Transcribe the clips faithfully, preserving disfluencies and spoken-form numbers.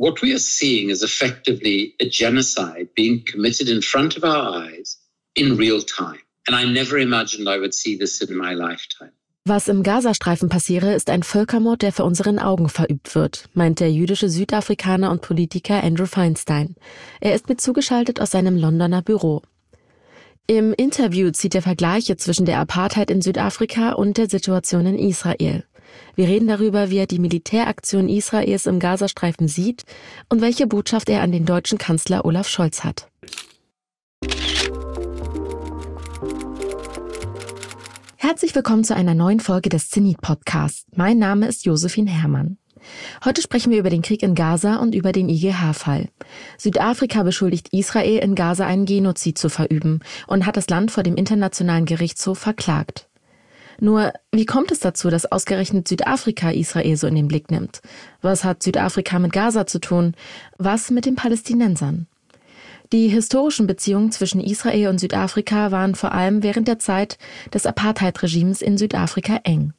what we are seeing is effectively a genocide being committed in front of our eyes in real time. And I never imagined I would see this in my lifetime. Was im Gazastreifen passiere, ist ein Völkermord, der vor unseren Augen verübt wird, meint der jüdische Südafrikaner und Politiker Andrew Feinstein. Er ist mir zugeschaltet aus seinem Londoner Büro. Im Interview zieht er Vergleiche zwischen der Apartheid in Südafrika und der Situation in Israel. Wir reden darüber, wie er die Militäraktion Israels im Gazastreifen sieht und welche Botschaft er an den deutschen Kanzler Olaf Scholz hat. Herzlich willkommen zu einer neuen Folge des Zenit-Podcasts. Mein Name ist Josephine Herrmann. Heute sprechen wir über den Krieg in Gaza und über den I G H-Fall. Südafrika beschuldigt Israel, in Gaza einen Genozid zu verüben und hat das Land vor dem Internationalen Gerichtshof verklagt. Nur, wie kommt es dazu, dass ausgerechnet Südafrika Israel so in den Blick nimmt? Was hat Südafrika mit Gaza zu tun? Was mit den Palästinensern? Die historischen Beziehungen zwischen Israel und Südafrika waren vor allem während der Zeit des Apartheid-Regimes in Südafrika eng.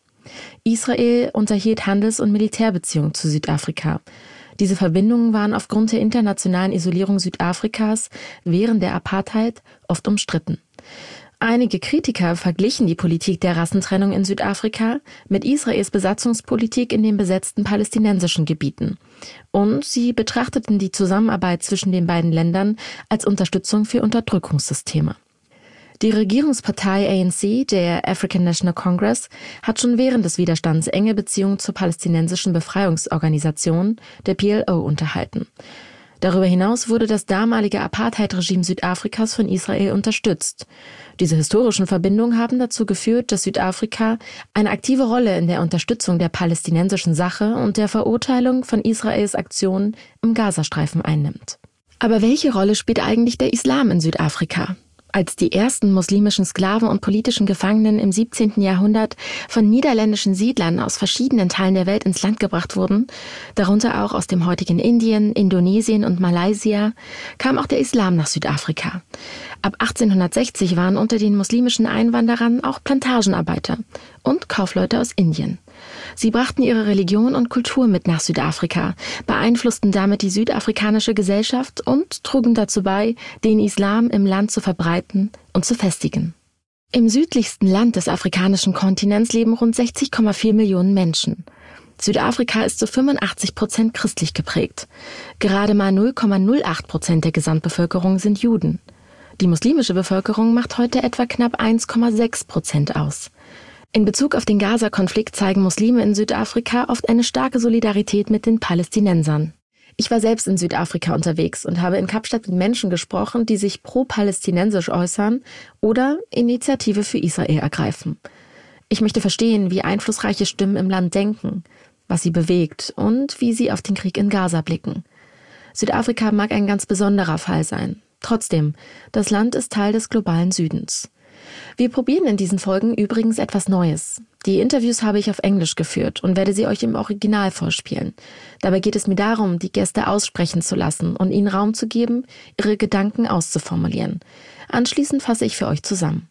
Israel unterhielt Handels- und Militärbeziehungen zu Südafrika. Diese Verbindungen waren aufgrund der internationalen Isolierung Südafrikas während der Apartheid oft umstritten. Einige Kritiker verglichen die Politik der Rassentrennung in Südafrika mit Israels Besatzungspolitik in den besetzten palästinensischen Gebieten. Und sie betrachteten die Zusammenarbeit zwischen den beiden Ländern als Unterstützung für Unterdrückungssysteme. Die Regierungspartei A N C, der African National Congress, hat schon während des Widerstands enge Beziehungen zur palästinensischen Befreiungsorganisation, der P L O, unterhalten. Darüber hinaus wurde das damalige Apartheid-Regime Südafrikas von Israel unterstützt. Diese historischen Verbindungen haben dazu geführt, dass Südafrika eine aktive Rolle in der Unterstützung der palästinensischen Sache und der Verurteilung von Israels Aktionen im Gazastreifen einnimmt. Aber welche Rolle spielt eigentlich der Islam in Südafrika? Als die ersten muslimischen Sklaven und politischen Gefangenen im siebzehnten Jahrhundert von niederländischen Siedlern aus verschiedenen Teilen der Welt ins Land gebracht wurden, darunter auch aus dem heutigen Indien, Indonesien und Malaysia, kam auch der Islam nach Südafrika. Ab achtzehnhundertsechzig waren unter den muslimischen Einwanderern auch Plantagenarbeiter und Kaufleute aus Indien. Sie brachten ihre Religion und Kultur mit nach Südafrika, beeinflussten damit die südafrikanische Gesellschaft und trugen dazu bei, den Islam im Land zu verbreiten und zu festigen. Im südlichsten Land des afrikanischen Kontinents leben rund sechzig Komma vier Millionen Menschen. Südafrika ist zu fünfundachtzig Prozent christlich geprägt. Gerade mal null Komma null acht Prozent der Gesamtbevölkerung sind Juden. Die muslimische Bevölkerung macht heute etwa knapp eins Komma sechs Prozent aus. In Bezug auf den Gaza-Konflikt zeigen Muslime in Südafrika oft eine starke Solidarität mit den Palästinensern. Ich war selbst in Südafrika unterwegs und habe in Kapstadt mit Menschen gesprochen, die sich pro-palästinensisch äußern oder Initiative für Israel ergreifen. Ich möchte verstehen, wie einflussreiche Stimmen im Land denken, was sie bewegt und wie sie auf den Krieg in Gaza blicken. Südafrika mag ein ganz besonderer Fall sein. Trotzdem, das Land ist Teil des globalen Südens. Wir probieren in diesen Folgen übrigens etwas Neues. Die Interviews habe ich auf Englisch geführt und werde sie euch im Original vorspielen. Dabei geht es mir darum, die Gäste aussprechen zu lassen und ihnen Raum zu geben, ihre Gedanken auszuformulieren. Anschließend fasse ich für euch zusammen.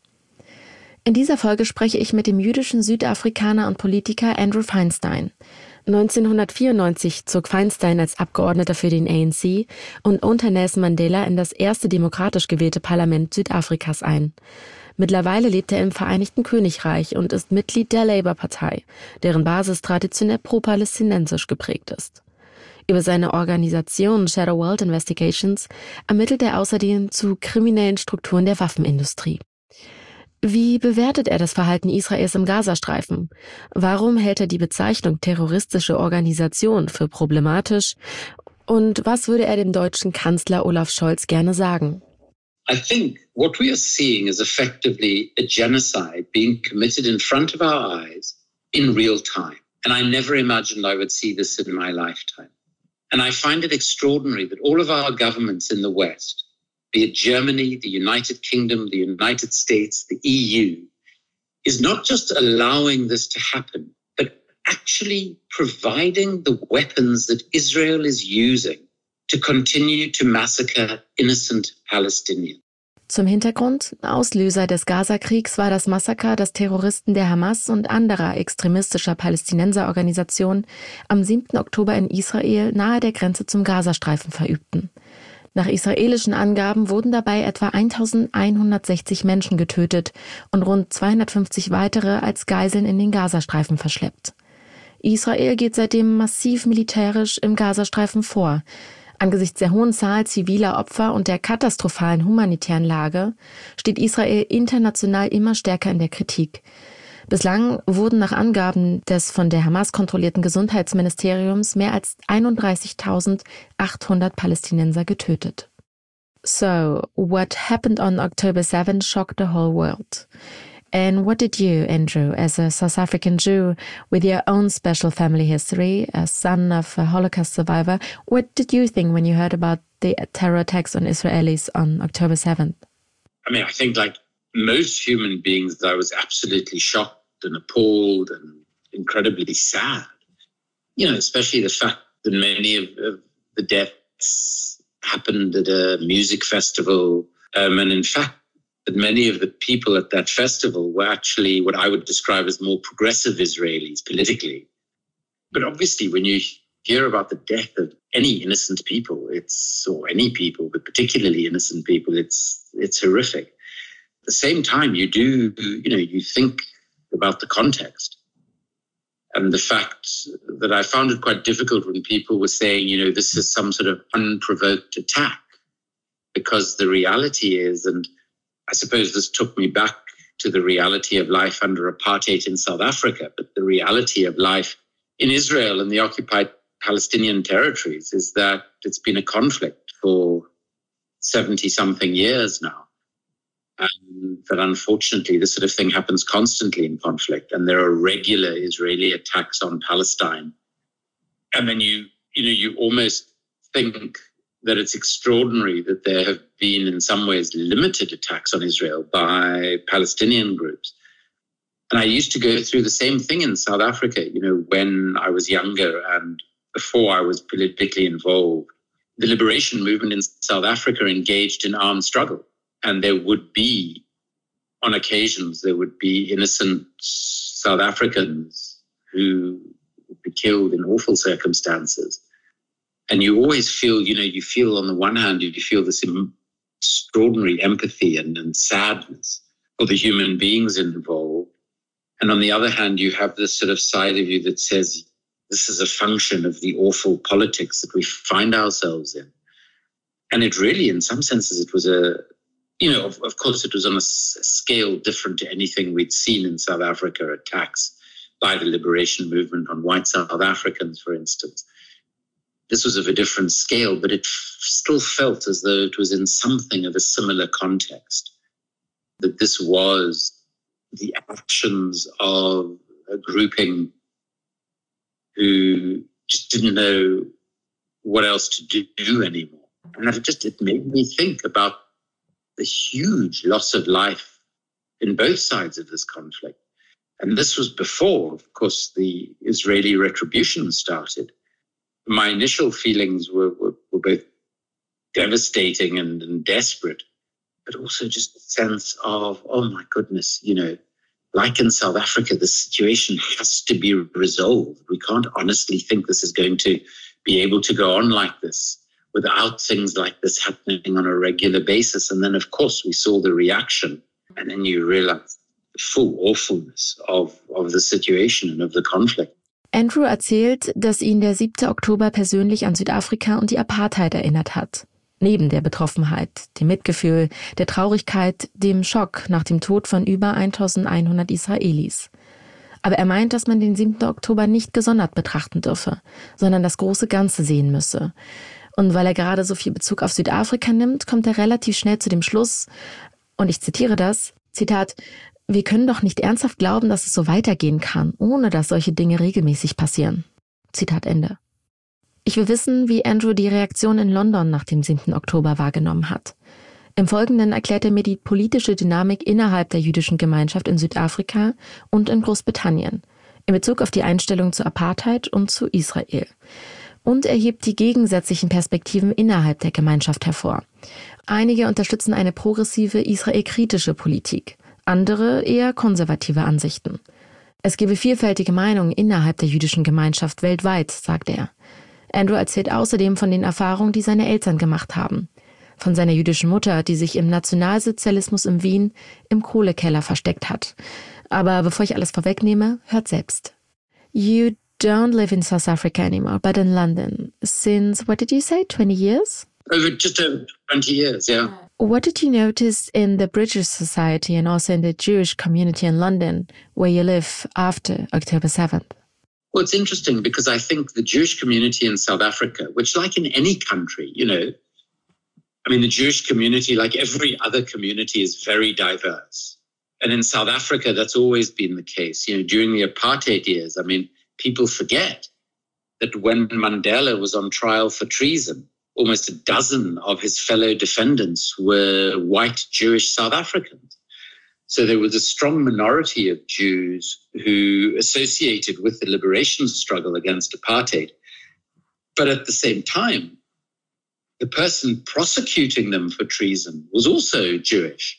In dieser Folge spreche ich mit dem jüdischen Südafrikaner und Politiker Andrew Feinstein. neunzehnhundertvierundneunzig zog Feinstein als Abgeordneter für den A N C und unter Nelson Mandela in das erste demokratisch gewählte Parlament Südafrikas ein. Mittlerweile lebt er im Vereinigten Königreich und ist Mitglied der Labour-Partei, deren Basis traditionell pro-palästinensisch geprägt ist. Über seine Organisation Shadow World Investigations ermittelt er außerdem zu kriminellen Strukturen der Waffenindustrie. Wie bewertet er das Verhalten Israels im Gazastreifen? Warum hält er die Bezeichnung terroristische Organisation für problematisch? Und was würde er dem deutschen Kanzler Olaf Scholz gerne sagen? I think what we are seeing is effectively a genocide being committed in front of our eyes in real time. And I never imagined I would see this in my lifetime. And I find it extraordinary that all of our governments in the West, be it Germany, the United Kingdom, the United States, the E U, is not just allowing this to happen, but actually providing the weapons that Israel is using to continue to massacre innocent Palestinians. Zum Hintergrund: Auslöser des Gaza-Kriegs war das Massaker, das Terroristen der Hamas und anderer extremistischer Palästinenserorganisationen am siebten Oktober in Israel nahe der Grenze zum Gazastreifen verübten. Nach israelischen Angaben wurden dabei etwa eintausendeinhundertsechzig Menschen getötet und rund zweihundertfünfzig weitere als Geiseln in den Gazastreifen verschleppt. Israel geht seitdem massiv militärisch im Gazastreifen vor. Angesichts der hohen Zahl ziviler Opfer und der katastrophalen humanitären Lage steht Israel international immer stärker in der Kritik. Bislang wurden nach Angaben des von der Hamas kontrollierten Gesundheitsministeriums mehr als einunddreißigtausendachthundert Palästinenser getötet. So, what happened on October seventh shocked the whole world. And what did you, Andrew, as a South African Jew with your own special family history, a son of a Holocaust survivor, what did you think when you heard about the terror attacks on Israelis on October seventh? I mean, I think like most human beings, I was absolutely shocked and appalled and incredibly sad. You know, especially the fact that many of, of the deaths happened at a music festival. Um, and in fact, that many of the people at that festival were actually what I would describe as more progressive Israelis politically. But obviously, when you hear about the death of any innocent people, it's, or any people, but particularly innocent people, it's it's horrific. At the same time, you do, you know, you think about the context and the fact that I found it quite difficult when people were saying, you know, this is some sort of unprovoked attack, because the reality is, and I suppose this took me back to the reality of life under apartheid in South Africa, but the reality of life in Israel and the occupied Palestinian territories is that it's been a conflict for seventy-something years now. And that unfortunately, this sort of thing happens constantly in conflict, and there are regular Israeli attacks on Palestine. And then you, you know, you almost think that it's extraordinary that there have been, in some ways, limited attacks on Israel by Palestinian groups. And I used to go through the same thing in South Africa, you know, when I was younger and before I was politically involved. The liberation movement in South Africa engaged in armed struggle. And there would be, on occasions, there would be innocent South Africans who would be killed in awful circumstances. And you always feel, you know, you feel on the one hand, you feel this extraordinary empathy and, and sadness for the human beings involved. And on the other hand, you have this sort of side of you that says, this is a function of the awful politics that we find ourselves in. And it really, in some senses, it was a, you know, of, of course, it was on a, s- a scale different to anything we'd seen in South Africa, attacks by the liberation movement on white South Africans, for instance. This was of a different scale, but it f- still felt as though it was in something of a similar context, that this was the actions of a grouping who just didn't know what else to do anymore. And that it just, it made me think about the huge loss of life in both sides of this conflict. And this was before, of course, the Israeli retribution started. My initial feelings were, were, were both devastating and, and desperate, but also just a sense of, oh my goodness, you know, like in South Africa, the situation has to be resolved. We can't honestly think this is going to be able to go on like this without things like this happening on a regular basis. And then, of course, we saw the reaction, and then you realize the full awfulness of, of the situation and of the conflict. Andrew erzählt, dass ihn der siebte Oktober persönlich an Südafrika und die Apartheid erinnert hat. Neben der Betroffenheit, dem Mitgefühl, der Traurigkeit, dem Schock nach dem Tod von über eintausendeinhundert Israelis. Aber er meint, dass man den siebten Oktober nicht gesondert betrachten dürfe, sondern das große Ganze sehen müsse. Und weil er gerade so viel Bezug auf Südafrika nimmt, kommt er relativ schnell zu dem Schluss, und ich zitiere das, Zitat, wir können doch nicht ernsthaft glauben, dass es so weitergehen kann, ohne dass solche Dinge regelmäßig passieren. Zitat Ende. Ich will wissen, wie Andrew die Reaktion in London nach dem siebten Oktober wahrgenommen hat. Im Folgenden erklärt er mir die politische Dynamik innerhalb der jüdischen Gemeinschaft in Südafrika und in Großbritannien, in Bezug auf die Einstellung zur Apartheid und zu Israel. Und er hebt die gegensätzlichen Perspektiven innerhalb der Gemeinschaft hervor. Einige unterstützen eine progressive, israelkritische Politik, andere eher konservative Ansichten. Es gebe vielfältige Meinungen innerhalb der jüdischen Gemeinschaft weltweit, sagt er. Andrew erzählt außerdem von den Erfahrungen, die seine Eltern gemacht haben. Von seiner jüdischen Mutter, die sich im Nationalsozialismus in Wien im Kohlekeller versteckt hat. Aber bevor ich alles vorwegnehme, hört selbst. You don't live in South Africa anymore, but in London. Since, what did you say, twenty years? Over just over twenty years, yeah. What did you notice in the British society and also in the Jewish community in London, where you live after October seventh? Well, it's interesting because I think the Jewish community in South Africa, which like in any country, you know, I mean, the Jewish community, like every other community, is very diverse. And in South Africa, that's always been the case. You know, during the apartheid years, I mean, people forget that when Mandela was on trial for treason, almost a dozen of his fellow defendants were white Jewish South Africans. So there was a strong minority of Jews who associated with the liberation struggle against apartheid. But at the same time, the person prosecuting them for treason was also Jewish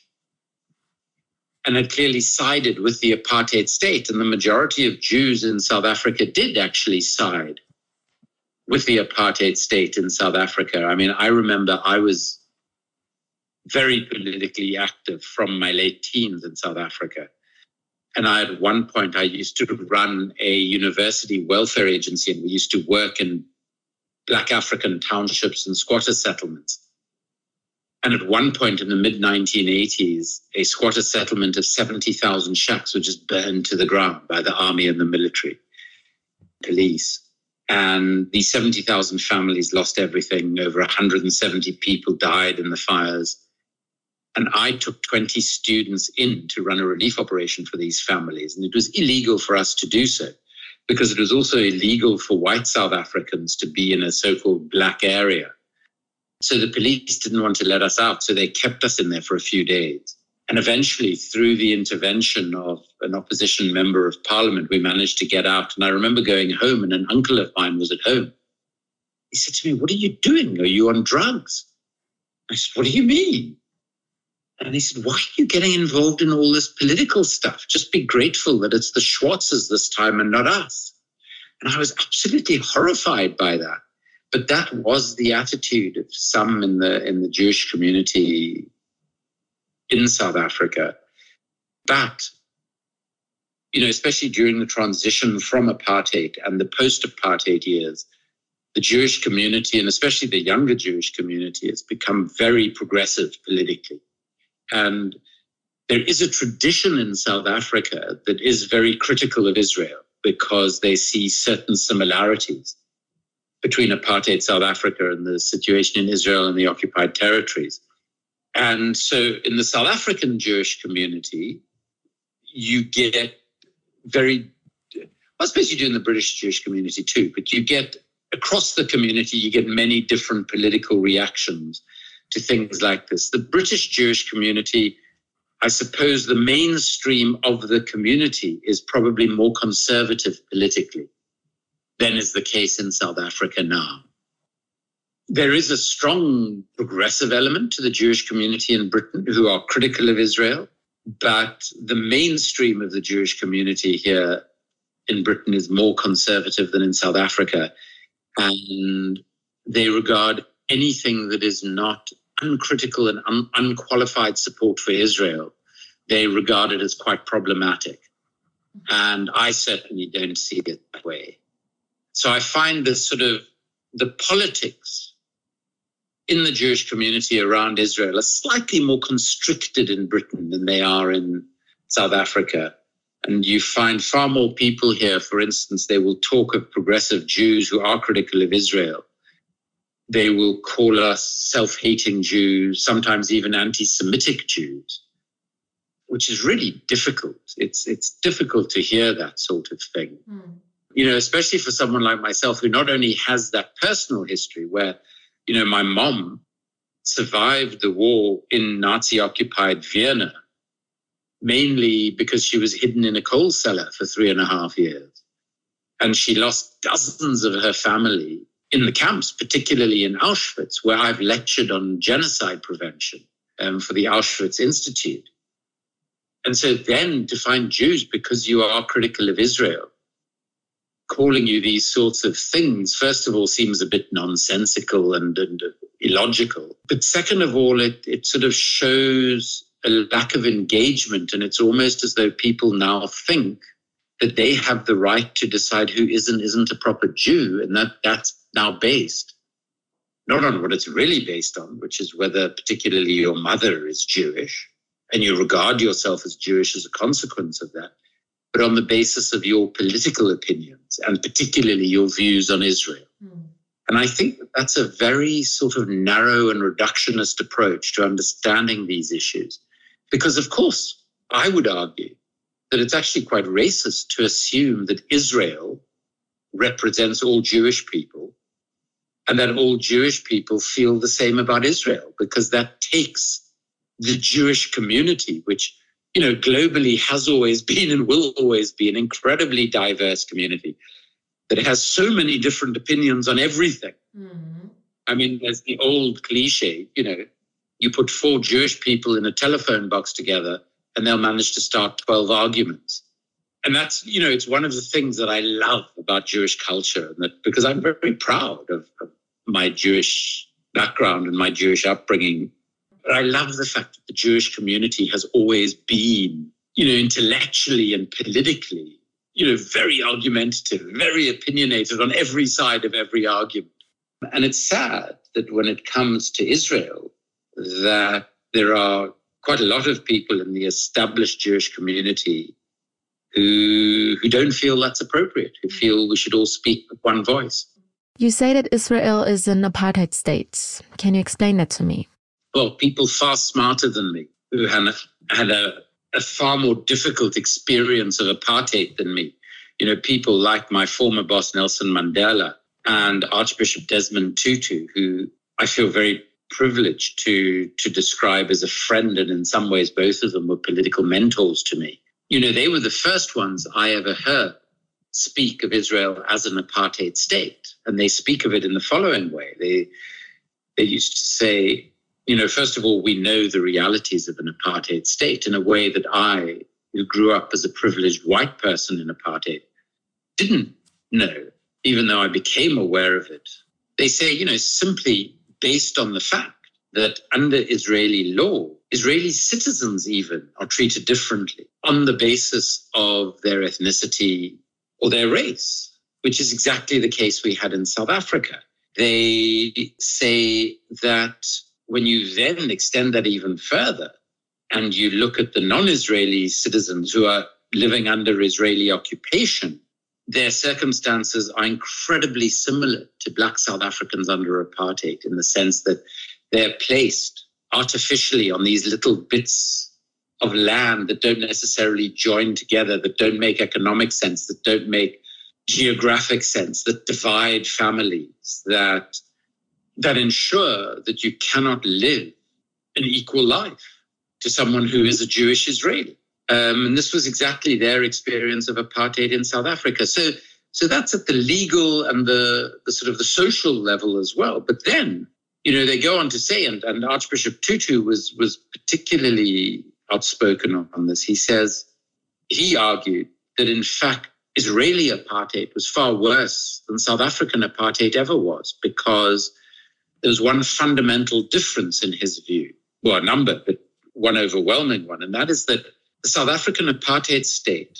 and had clearly sided with the apartheid state. And the majority of Jews in South Africa did actually side with the apartheid state in South Africa. I mean, I remember I was very politically active from my late teens in South Africa. And I, at one point, I used to run a university welfare agency, and we used to work in Black African townships and squatter settlements. And at one point in the mid nineteen eighties, a squatter settlement of seventy thousand shacks were just burned to the ground by the army and the military police. And these seventy thousand families lost everything. Over one hundred seventy people died in the fires. And I took twenty students in to run a relief operation for these families. And it was illegal for us to do so because it was also illegal for white South Africans to be in a so-called black area. So the police didn't want to let us out. So they kept us in there for a few days. And eventually, through the intervention of an opposition member of parliament, we managed to get out. And I remember going home, and an uncle of mine was at home. He said to me, "What are you doing? Are you on drugs?" I said, "What do you mean?" And he said, "Why are you getting involved in all this political stuff? Just be grateful that it's the Schwartzes this time and not us." And I was absolutely horrified by that. But that was the attitude of some in the in the Jewish community in South Africa. But, you know, especially during the transition from apartheid and the post-apartheid years, the Jewish community, and especially the younger Jewish community, has become very progressive politically. And there is a tradition in South Africa that is very critical of Israel because they see certain similarities between apartheid South Africa and the situation in Israel and the occupied territories. And so in the South African Jewish community, you get very, I suppose you do in the British Jewish community too, but you get across the community, you get many different political reactions to things like this. The British Jewish community, I suppose the mainstream of the community is probably more conservative politically than is the case in South Africa now. There is a strong progressive element to the Jewish community in Britain who are critical of Israel, but the mainstream of the Jewish community here in Britain is more conservative than in South Africa. And they regard anything that is not uncritical and un- unqualified support for Israel, they regard it as quite problematic. And I certainly don't see it that way. So I find this sort of, the politics in the Jewish community around Israel are slightly more constricted in Britain than they are in South Africa. And you find far more people here, for instance, they will talk of progressive Jews who are critical of Israel. They will call us self-hating Jews, sometimes even anti-Semitic Jews, which is really difficult. It's, it's difficult to hear that sort of thing. Mm. You know, especially for someone like myself who not only has that personal history where, you know, my mom survived the war in Nazi-occupied Vienna, mainly because she was hidden in a coal cellar for three and a half years. And she lost dozens of her family in the camps, particularly in Auschwitz, where I've lectured on genocide prevention um, for the Auschwitz Institute. And so then to find Jews, because you are critical of Israel, calling you these sorts of things, first of all, seems a bit nonsensical and, and illogical. But second of all, it, it sort of shows a lack of engagement. And it's almost as though people now think that they have the right to decide who is and isn't a proper Jew. And that that's now based not on what it's really based on, which is whether particularly your mother is Jewish and you regard yourself as Jewish as a consequence of that, but on the basis of your political opinions and particularly your views on Israel. Mm. And I think that that's a very sort of narrow and reductionist approach to understanding these issues. Because, of course, I would argue that it's actually quite racist to assume that Israel represents all Jewish people and that all Jewish people feel the same about Israel, because that takes the Jewish community, which, you know, globally has always been and will always be an incredibly diverse community that has so many different opinions on everything. Mm-hmm. I mean, there's the old cliche, you know, you put four Jewish people in a telephone box together and they'll manage to start twelve arguments. And that's, you know, it's one of the things that I love about Jewish culture, and that because I'm very proud of, of my Jewish background and my Jewish upbringing. But I love the fact that the Jewish community has always been, you know, intellectually and politically, you know, very argumentative, very opinionated on every side of every argument. And it's sad that when it comes to Israel, that there are quite a lot of people in the established Jewish community who who don't feel that's appropriate, who feel we should all speak with one voice. You say that Israel is an apartheid state. Can you explain that to me? Well, people far smarter than me who had, had a, a far more difficult experience of apartheid than me. You know, people like my former boss, Nelson Mandela, and Archbishop Desmond Tutu, who I feel very privileged to, to describe as a friend. And in some ways, both of them were political mentors to me. You know, they were the first ones I ever heard speak of Israel as an apartheid state. And they speak of it in the following way. They, they used to say, you know, first of all, we know the realities of an apartheid state in a way that I, who grew up as a privileged white person in apartheid, didn't know, even though I became aware of it. They say, you know, simply based on the fact that under Israeli law, Israeli citizens even are treated differently on the basis of their ethnicity or their race, which is exactly the case we had in South Africa. They say that when you then extend that even further and you look at the non-Israeli citizens who are living under Israeli occupation, their circumstances are incredibly similar to Black South Africans under apartheid in the sense that they're placed artificially on these little bits of land that don't necessarily join together, that don't make economic sense, that don't make geographic sense, that divide families, that that ensure that you cannot live an equal life to someone who is a Jewish Israeli. Um, and this was exactly their experience of apartheid in South Africa. So, so that's at the legal and the, the sort of the social level as well. But then, you know, they go on to say, and, and Archbishop Tutu was, was particularly outspoken on this. He says, he argued that in fact, Israeli apartheid was far worse than South African apartheid ever was, because there was one fundamental difference in his view, well, a number, but one overwhelming one, and that is that the South African apartheid state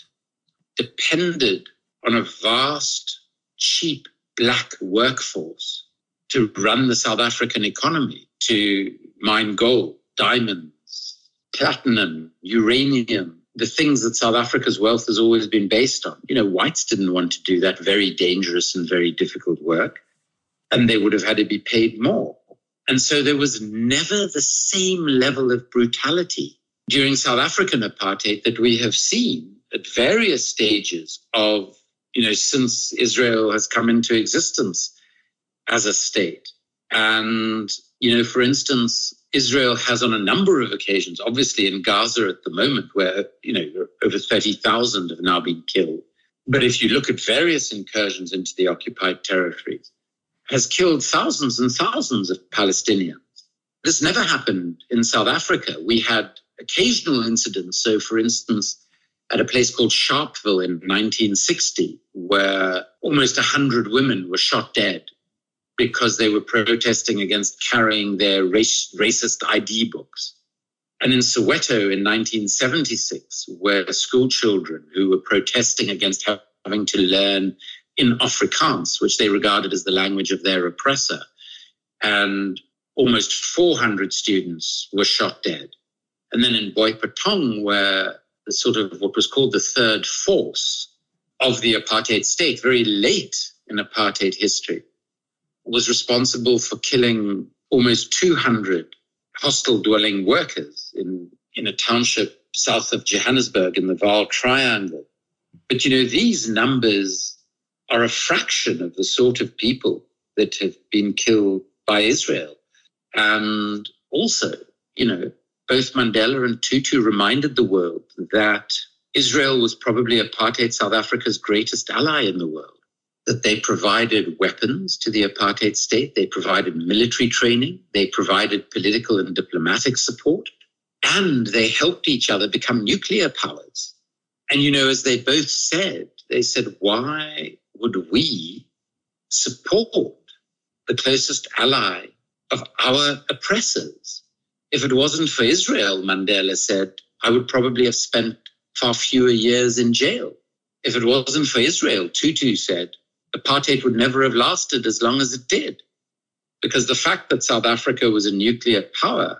depended on a vast, cheap black workforce to run the South African economy, to mine gold, diamonds, platinum, uranium, the things that South Africa's wealth has always been based on. You know, whites didn't want to do that very dangerous and very difficult work, and they would have had to be paid more. And so there was never the same level of brutality during South African apartheid that we have seen at various stages of, you know, since Israel has come into existence as a state. And, you know, for instance, Israel has on a number of occasions, obviously in Gaza at the moment, where, you know, over thirty thousand have now been killed. But if you look at various incursions into the occupied territories, has killed thousands and thousands of Palestinians. This never happened in South Africa. We had occasional incidents. So, for instance, at a place called Sharpeville in nineteen sixty, where almost one hundred women were shot dead because they were protesting against carrying their race, racist I D books. And in Soweto in nineteen seventy-six, where school children who were protesting against having to learn in Afrikaans, which they regarded as the language of their oppressor, and almost four hundred students were shot dead. And then in Boipatong, where the sort of what was called the third force of the apartheid state, very late in apartheid history, was responsible for killing almost two hundred hostel-dwelling workers in, in a township south of Johannesburg in the Vaal Triangle. But, you know, these numbers are a fraction of the sort of people that have been killed by Israel. And also, you know, both Mandela and Tutu reminded the world that Israel was probably apartheid South Africa's greatest ally in the world, that they provided weapons to the apartheid state, they provided military training, they provided political and diplomatic support, and they helped each other become nuclear powers. And, you know, as they both said, they said, why would we support the closest ally of our oppressors? If it wasn't for Israel, Mandela said, I would probably have spent far fewer years in jail. If it wasn't for Israel, Tutu said, apartheid would never have lasted as long as it did. Because the fact that South Africa was a nuclear power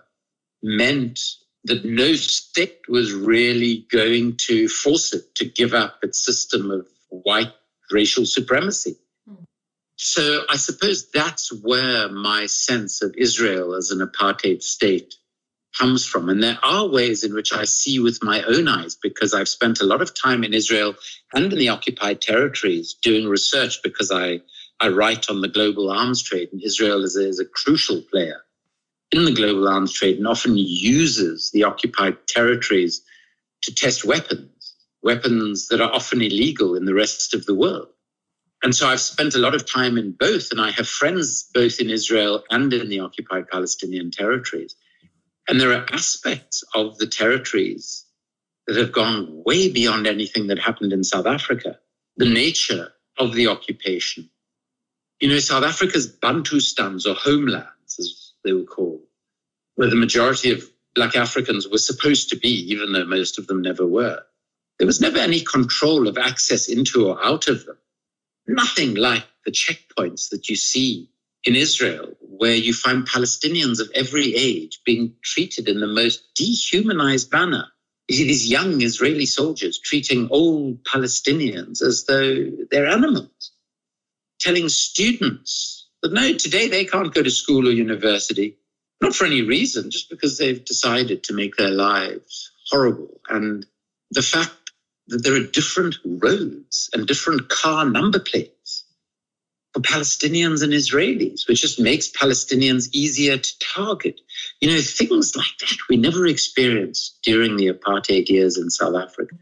meant that no state was really going to force it to give up its system of white racial supremacy. Mm. So I suppose that's where my sense of Israel as an apartheid state comes from. And there are ways in which I see with my own eyes, because I've spent a lot of time in Israel and in the occupied territories doing research, because I, I write on the global arms trade, and Israel is a, is a crucial player in the global arms trade and often uses the occupied territories to test weapons, weapons that are often illegal in the rest of the world. And so I've spent a lot of time in both, and I have friends both in Israel and in the occupied Palestinian territories. And there are aspects of the territories that have gone way beyond anything that happened in South Africa. The nature of the occupation. You know, South Africa's Bantustans, or homelands, as they were called, where the majority of Black Africans were supposed to be, even though most of them never were. There was never any control of access into or out of them. Nothing like the checkpoints that you see in Israel, where you find Palestinians of every age being treated in the most dehumanized manner. You see these young Israeli soldiers treating old Palestinians as though they're animals, telling students that no, today they can't go to school or university, not for any reason, just because they've decided to make their lives horrible. And the fact that there are different roads and different car number plates for Palestinians and Israelis, which just makes Palestinians easier to target. You know, things like that we never experienced during the apartheid years in South Africa.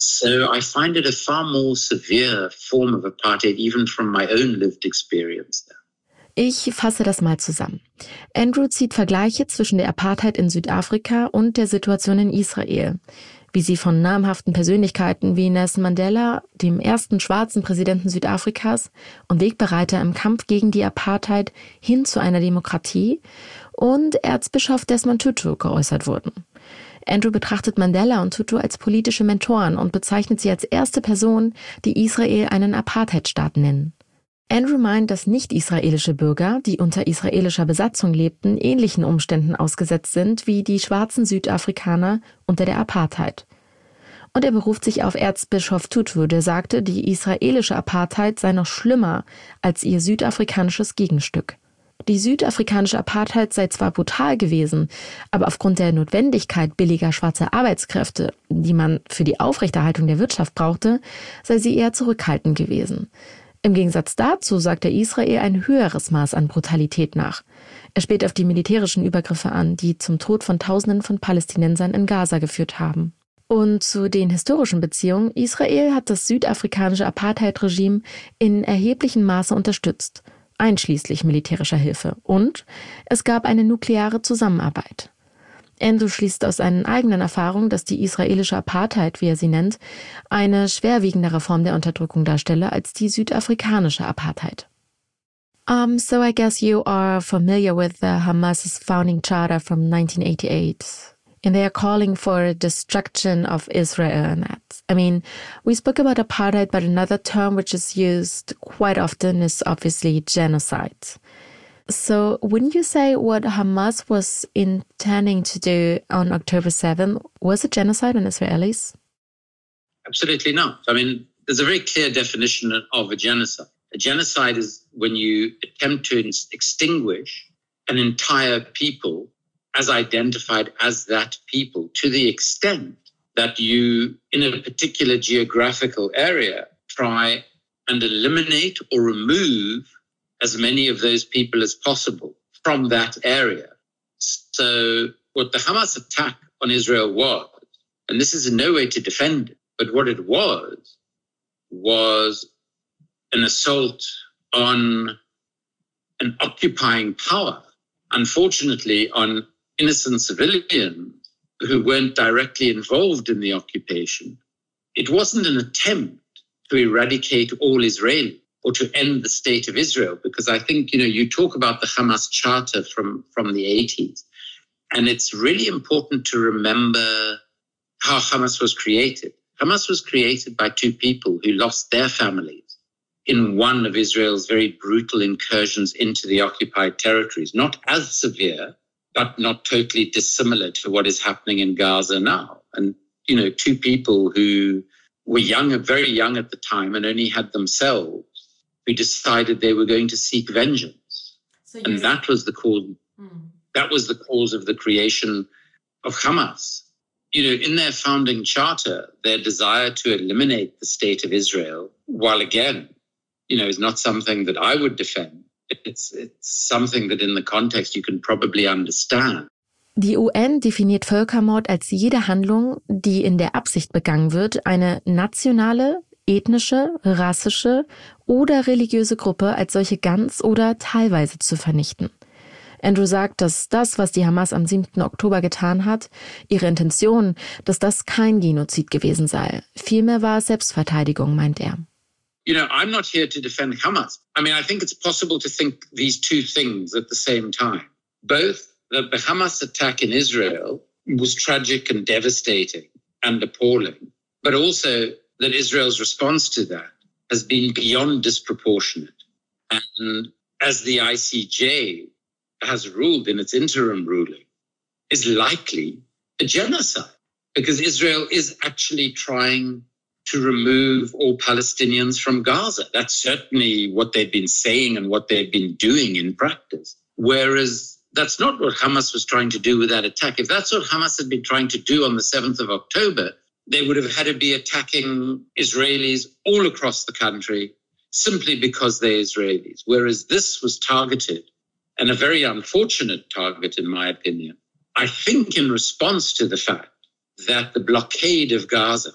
So I find it a far more severe form of apartheid, even from my own lived experience there. Ich fasse das mal zusammen. Andrew zieht Vergleiche zwischen der Apartheid in Südafrika und der Situation in Israel, wie sie von namhaften Persönlichkeiten wie Nelson Mandela, dem ersten schwarzen Präsidenten Südafrikas und Wegbereiter im Kampf gegen die Apartheid hin zu einer Demokratie, und Erzbischof Desmond Tutu geäußert wurden. Andrew betrachtet Mandela und Tutu als politische Mentoren und bezeichnet sie als erste Person, die Israel einen Apartheidstaat nennen. Andrew meint, dass nicht-israelische Bürger, die unter israelischer Besatzung lebten, ähnlichen Umständen ausgesetzt sind wie die schwarzen Südafrikaner unter der Apartheid. Und er beruft sich auf Erzbischof Tutu, der sagte, die israelische Apartheid sei noch schlimmer als ihr südafrikanisches Gegenstück. Die südafrikanische Apartheid sei zwar brutal gewesen, aber aufgrund der Notwendigkeit billiger schwarzer Arbeitskräfte, die man für die Aufrechterhaltung der Wirtschaft brauchte, sei sie eher zurückhaltend gewesen. Im Gegensatz dazu sagt er Israel ein höheres Maß an Brutalität nach. Er spielt auf die militärischen Übergriffe an, die zum Tod von Tausenden von Palästinensern in Gaza geführt haben. Und zu den historischen Beziehungen: Israel hat das südafrikanische Apartheid-Regime in erheblichem Maße unterstützt. einschließlich militärischer Hilfe. Und es gab eine nukleare Zusammenarbeit. Andrew schließt aus seinen eigenen Erfahrungen, dass die israelische Apartheid, wie er sie nennt, eine schwerwiegendere Form der Unterdrückung darstelle als die südafrikanische Apartheid. Um, so I guess you are familiar with the Hamas's founding charter from nineteen eighty-eight. And they are calling for destruction of Israel and that. I mean, we spoke about apartheid, but another term which is used quite often is obviously genocide. So wouldn't you say what Hamas was intending to do on October seventh was a genocide on Israelis? Absolutely not. I mean, there's a very clear definition of a genocide. A genocide is when you attempt to extinguish an entire people as identified as that people, to the extent that you, in a particular geographical area, try and eliminate or remove as many of those people as possible from that area. So what the Hamas attack on Israel was, and this is in no way to defend it, but what it was, was an assault on an occupying power, unfortunately on innocent civilians who weren't directly involved in the occupation. It wasn't an attempt to eradicate all Israelis or to end the state of Israel, because I think, you know, you talk about the Hamas Charter from, from the eighties, and it's really important to remember how Hamas was created. Hamas was created by two people who lost their families in one of Israel's very brutal incursions into the occupied territories, not as severe, but not totally dissimilar to what is happening in Gaza now. And, you know, two people who were young, very young at the time, and only had themselves, who decided they were going to seek vengeance. So and that was the cause, mm. that was the cause of the creation of Hamas. You know, in their founding charter, their desire to eliminate the state of Israel, while again, you know, is not something that I would defend. It's, it's something that in the context you can probably understand. Die U N definiert Völkermord als jede Handlung, die in der Absicht begangen wird, eine nationale, ethnische, rassische oder religiöse Gruppe als solche ganz oder teilweise zu vernichten. Andrew sagt, dass das, was die Hamas am siebten Oktober getan hat, ihre Intention, dass das kein Genozid gewesen sei. Vielmehr war es Selbstverteidigung, meint er. You know, I'm not here to defend Hamas. I mean, I think it's possible to think these two things at the same time. Both that the Hamas attack in Israel was tragic and devastating and appalling, but also that Israel's response to that has been beyond disproportionate. And as the I C J has ruled in its interim ruling, is likely a genocide, because Israel is actually trying to remove all Palestinians from Gaza. That's certainly what they've been saying and what they've been doing in practice. Whereas that's not what Hamas was trying to do with that attack. If that's what Hamas had been trying to do on the seventh of October, they would have had to be attacking Israelis all across the country simply because they're Israelis. Whereas this was targeted, and a very unfortunate target, in my opinion, I think in response to the fact that the blockade of Gaza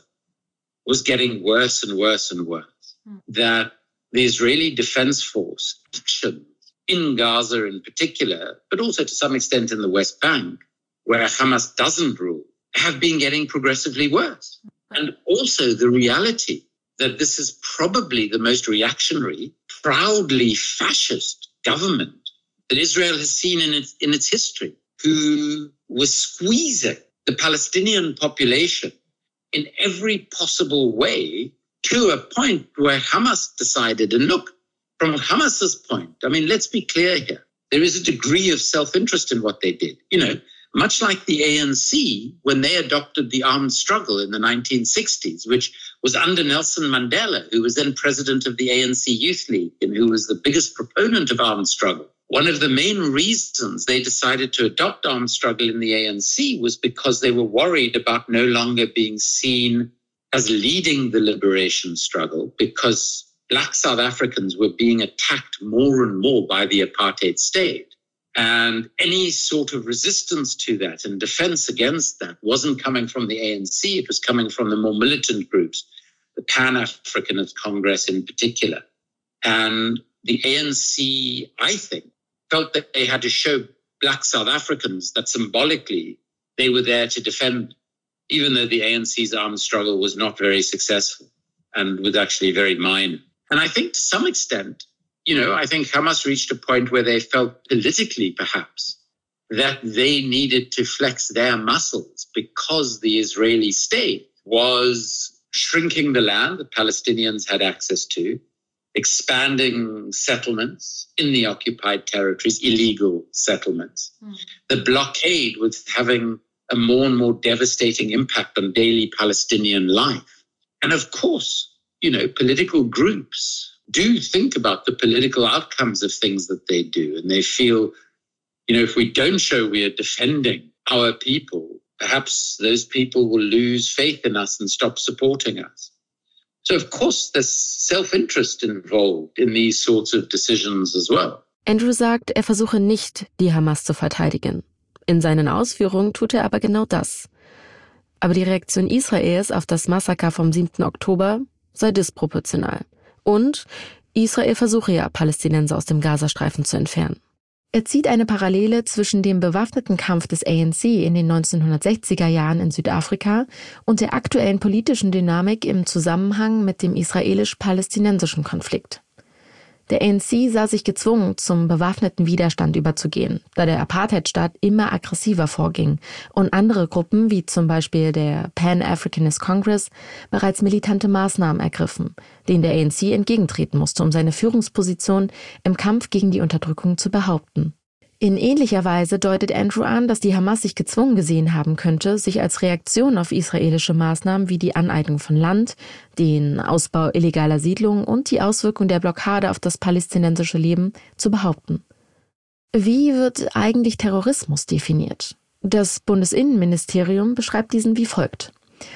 was getting worse and worse and worse, mm. that the Israeli Defense Force actions in Gaza in particular, but also to some extent in the West Bank, where Hamas doesn't rule, have been getting progressively worse. And also the reality that this is probably the most reactionary, proudly fascist government that Israel has seen in its, in its history, who was squeezing the Palestinian population in every possible way to a point where Hamas decided, and look, from Hamas's point, I mean, let's be clear here. There is a degree of self-interest in what they did. You know, much like the A N C, when they adopted the armed struggle in the nineteen sixties, which was under Nelson Mandela, who was then president of the A N C Youth League and who was the biggest proponent of armed struggle. One of the main reasons they decided to adopt armed struggle in the A N C was because they were worried about no longer being seen as leading the liberation struggle, because Black South Africans were being attacked more and more by the apartheid state. And any sort of resistance to that and defense against that wasn't coming from the A N C, it was coming from the more militant groups, the Pan-Africanist Congress in particular. And the A N C, I think, felt that they had to show Black South Africans that symbolically they were there to defend, even though the A N C's armed struggle was not very successful and was actually very minor. And I think to some extent, you know, I think Hamas reached a point where they felt politically, perhaps, that they needed to flex their muscles because the Israeli state was shrinking the land that Palestinians had access to, expanding settlements in the occupied territories, illegal settlements. Mm. The blockade was having a more and more devastating impact on daily Palestinian life. And of course, you know, political groups do think about the political outcomes of things that they do. And they feel, you know, if we don't show we are defending our people, perhaps those people will lose faith in us and stop supporting us. So, of course, there's self-interest involved in these sorts of decisions as well. Andrew sagt, er versuche nicht, die Hamas zu verteidigen. In seinen Ausführungen tut er aber genau das. Aber die Reaktion Israels auf das Massaker vom siebten Oktober sei disproportional. Und Israel versuche ja, Palästinenser aus dem Gazastreifen zu entfernen. Er zieht eine Parallele zwischen dem bewaffneten Kampf des A N C in den neunzehnhundertsechziger Jahren in Südafrika und der aktuellen politischen Dynamik im Zusammenhang mit dem israelisch-palästinensischen Konflikt. Der A N C sah sich gezwungen, zum bewaffneten Widerstand überzugehen, da der Apartheidstaat immer aggressiver vorging und andere Gruppen, wie zum Beispiel der Pan-Africanist Congress, bereits militante Maßnahmen ergriffen, denen der A N C entgegentreten musste, um seine Führungsposition im Kampf gegen die Unterdrückung zu behaupten. In ähnlicher Weise deutet Andrew an, dass die Hamas sich gezwungen gesehen haben könnte, sich als Reaktion auf israelische Maßnahmen wie die Aneignung von Land, den Ausbau illegaler Siedlungen und die Auswirkung der Blockade auf das palästinensische Leben zu behaupten. Wie wird eigentlich Terrorismus definiert? Das Bundesinnenministerium beschreibt diesen wie folgt.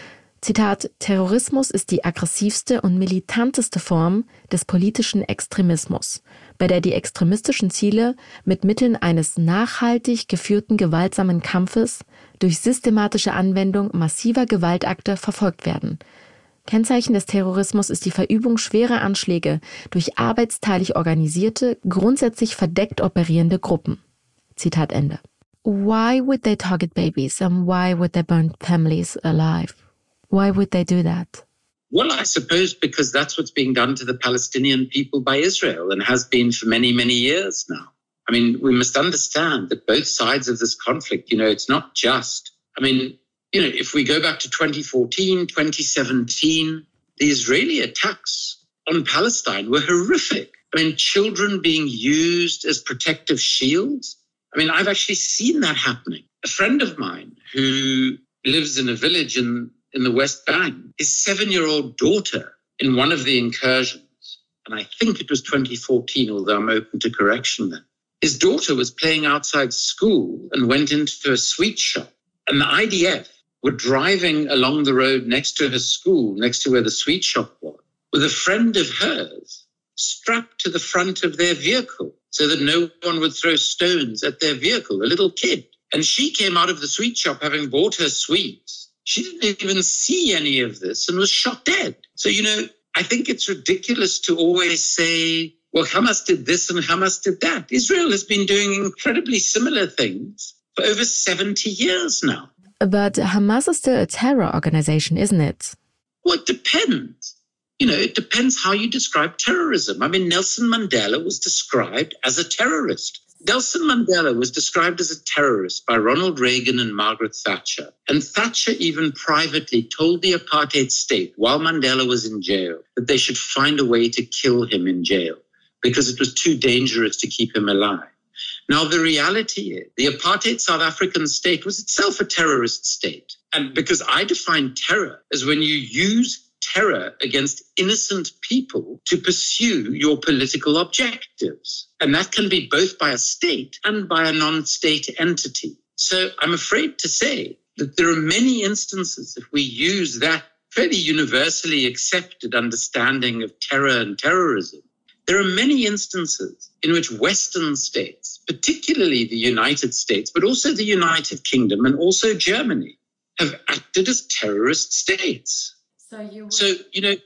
Zitat, Terrorismus ist die aggressivste und militanteste Form des politischen Extremismus, bei der die extremistischen Ziele mit Mitteln eines nachhaltig geführten gewaltsamen Kampfes durch systematische Anwendung massiver Gewaltakte verfolgt werden. Kennzeichen des Terrorismus ist die Verübung schwerer Anschläge durch arbeitsteilig organisierte, grundsätzlich verdeckt operierende Gruppen. Zitat Ende. Why would they target babies and why would they burn families alive? Why would they do that? Well, I suppose because that's what's being done to the Palestinian people by Israel and has been for many, many years now. I mean, we must understand that both sides of this conflict, you know, it's not just, I mean, you know, if we go back to twenty fourteen, twenty seventeen, the Israeli attacks on Palestine were horrific. I mean, children being used as protective shields. I mean, I've actually seen that happening. A friend of mine who lives in a village in in the West Bank, his seven-year-old daughter in one of the incursions, and I think it was twenty fourteen, although I'm open to correction then, his daughter was playing outside school and went into a sweet shop, and the I D F were driving along the road next to her school, next to where the sweet shop was, with a friend of hers strapped to the front of their vehicle so that no one would throw stones at their vehicle, a little kid. And she came out of the sweet shop having bought her sweets. She didn't even see any of this and was shot dead. So, you know, I think it's ridiculous to always say, well, Hamas did this and Hamas did that. Israel has been doing incredibly similar things for over seventy years now. But Hamas is still a terror organization, isn't it? Well, it depends. You know, it depends how you describe terrorism. I mean, Nelson Mandela was described as a terrorist. Nelson Mandela was described as a terrorist by Ronald Reagan and Margaret Thatcher. And Thatcher even privately told the apartheid state while Mandela was in jail that they should find a way to kill him in jail because it was too dangerous to keep him alive. Now, the reality is the apartheid South African state was itself a terrorist state. And because I define terror as when you use terror against innocent people to pursue your political objectives. And that can be both by a state and by a non-state entity. So I'm afraid to say that there are many instances, if we use that fairly universally accepted understanding of terror and terrorism, there are many instances in which Western states, particularly the United States, but also the United Kingdom and also Germany, have acted as terrorist states. So, you, would... so, you know,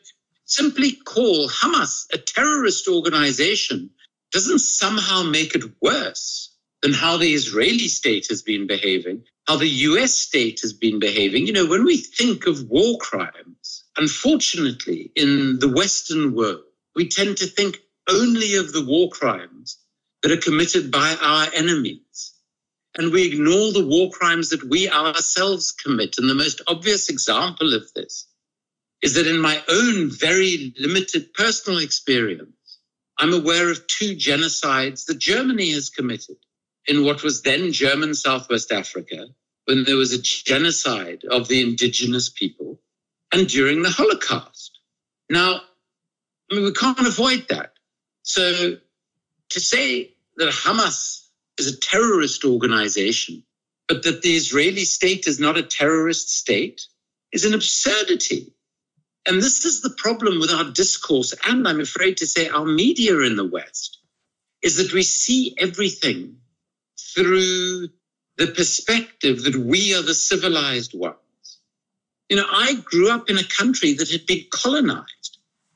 simply call Hamas a terrorist organization doesn't somehow make it worse than how the Israeli state has been behaving, how the U S state has been behaving. You know, when we think of war crimes, unfortunately, in the Western world, we tend to think only of the war crimes that are committed by our enemies. And we ignore the war crimes that we ourselves commit. And the most obvious example of this is that in my own very limited personal experience, I'm aware of two genocides that Germany has committed in what was then German Southwest Africa, when there was a genocide of the indigenous people, and during the Holocaust. Now, I mean, we can't avoid that. So to say that Hamas is a terrorist organization, but that the Israeli state is not a terrorist state, is an absurdity. And this is the problem with our discourse, and I'm afraid to say our media in the West, is that we see everything through the perspective that we are the civilized ones. You know, I grew up in a country that had been colonized.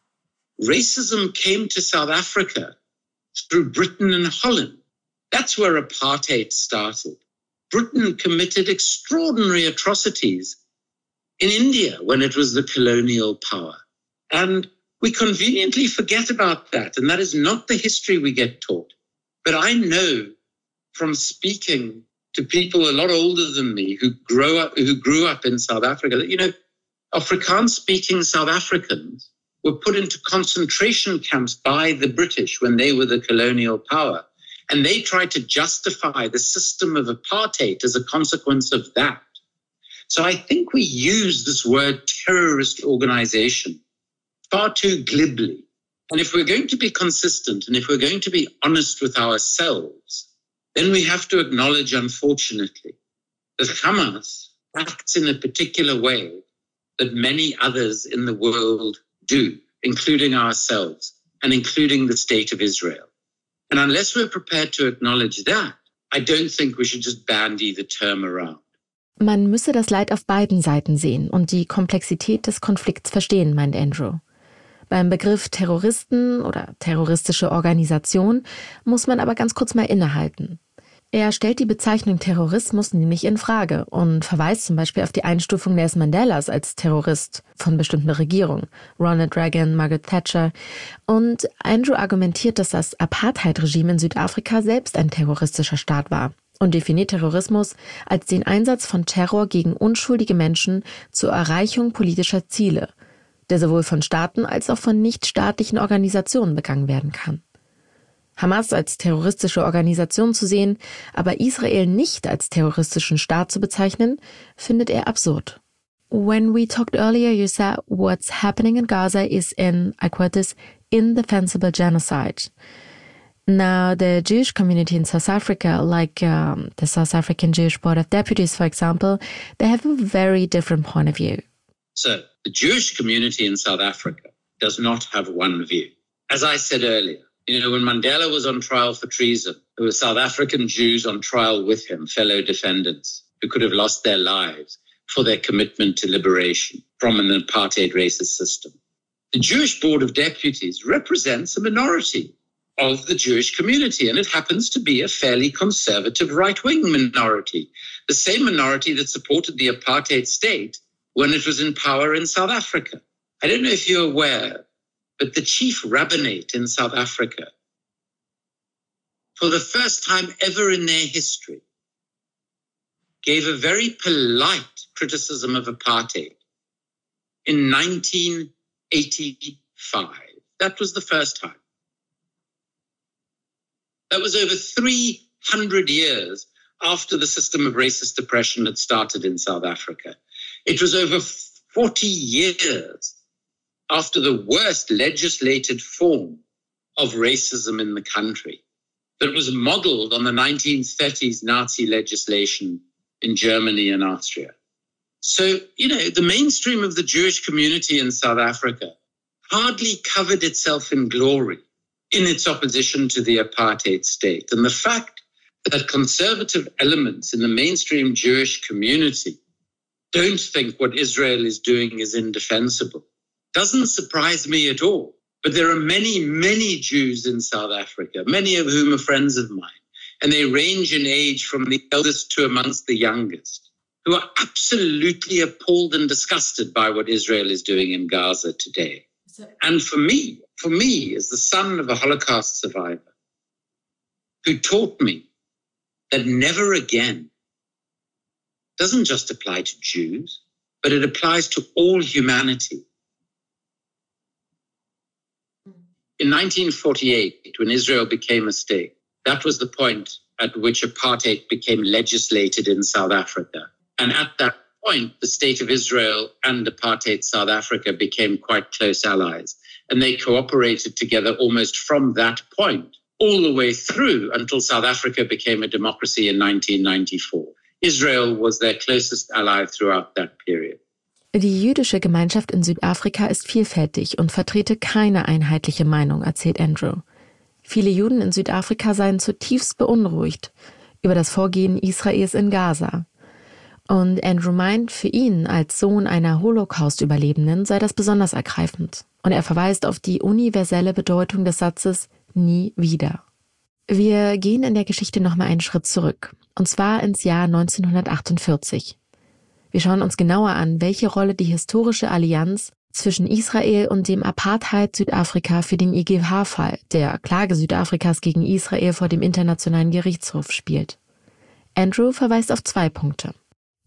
Racism came to South Africa through Britain and Holland. That's where apartheid started. Britain committed extraordinary atrocities in India when it was the colonial power. And we conveniently forget about that. And that is not the history we get taught. But I know from speaking to people a lot older than me who grew up, who grew up in South Africa, that, you know, Afrikaans-speaking South Africans were put into concentration camps by the British when they were the colonial power. And they tried to justify the system of apartheid as a consequence of that. So I think we use this word terrorist organization far too glibly. And if we're going to be consistent and if we're going to be honest with ourselves, then we have to acknowledge, unfortunately, that Hamas acts in a particular way that many others in the world do, including ourselves and including the state of Israel. And unless we're prepared to acknowledge that, I don't think we should just bandy the term around. Man müsse das Leid auf beiden Seiten sehen und die Komplexität des Konflikts verstehen, meint Andrew. Beim Begriff Terroristen oder terroristische Organisation muss man aber ganz kurz mal innehalten. Er stellt die Bezeichnung Terrorismus nämlich in Frage und verweist zum Beispiel auf die Einstufung Nelson Mandelas als Terrorist von bestimmten Regierungen, Ronald Reagan, Margaret Thatcher. Und Andrew argumentiert, dass das Apartheid-Regime in Südafrika selbst ein terroristischer Staat war und definiert Terrorismus als den Einsatz von Terror gegen unschuldige Menschen zur Erreichung politischer Ziele, der sowohl von Staaten als auch von nichtstaatlichen Organisationen begangen werden kann. Hamas als terroristische Organisation zu sehen, aber Israel nicht als terroristischen Staat zu bezeichnen, findet er absurd. When we talked earlier, you said what's happening in Gaza is in, I quote this, indefensible genocide. Now, the Jewish community in South Africa, like um, the South African Jewish Board of Deputies, for example, they have a very different point of view. So, the Jewish community in South Africa does not have one view. As I said earlier, you know, when Mandela was on trial for treason, there were South African Jews on trial with him, fellow defendants, who could have lost their lives for their commitment to liberation from an apartheid racist system. The Jewish Board of Deputies represents a minority of the Jewish community, and it happens to be a fairly conservative right-wing minority, the same minority that supported the apartheid state when it was in power in South Africa. I don't know if you're aware, but the chief rabbinate in South Africa, for the first time ever in their history, gave a very polite criticism of apartheid in nineteen eighty-five. That was the first time. That was over three hundred years after the system of racist oppression had started in South Africa. It was over forty years after the worst legislated form of racism in the country that was modeled on the nineteen thirties Nazi legislation in Germany and Austria. So, you know, the mainstream of the Jewish community in South Africa hardly covered itself in glory in its opposition to the apartheid state. And the fact that conservative elements in the mainstream Jewish community don't think what Israel is doing is indefensible doesn't surprise me at all. But there are many, many Jews in South Africa, many of whom are friends of mine, and they range in age from the eldest to amongst the youngest, who are absolutely appalled and disgusted by what Israel is doing in Gaza today. And for me, for me, as the son of a Holocaust survivor, who taught me that never again doesn't just apply to Jews, but it applies to all humanity. In nineteen forty-eight, when Israel became a state, that was the point at which apartheid became legislated in South Africa. And at that point, the state of Israel and apartheid South Africa became quite close allies. And they cooperated together almost from that point, all the way through until South Africa became a democracy in nineteen ninety-four. Israel was their closest ally throughout that period. Die jüdische Gemeinschaft in Südafrika ist vielfältig und vertrete keine einheitliche Meinung, erzählt Andrew. Viele Juden in Südafrika seien zutiefst beunruhigt über das Vorgehen Israels in Gaza. Und Andrew meint, für ihn als Sohn einer Holocaust-Überlebenden sei das besonders ergreifend. Und er verweist auf die universelle Bedeutung des Satzes nie wieder. Wir gehen in der Geschichte nochmal einen Schritt zurück, und zwar ins Jahr neunzehnhundertachtundvierzig. Wir schauen uns genauer an, welche Rolle die historische Allianz zwischen Israel und dem Apartheid-Südafrika für den I G H-Fall, der Klage Südafrikas gegen Israel vor dem Internationalen Gerichtshof, spielt. Andrew verweist auf zwei Punkte.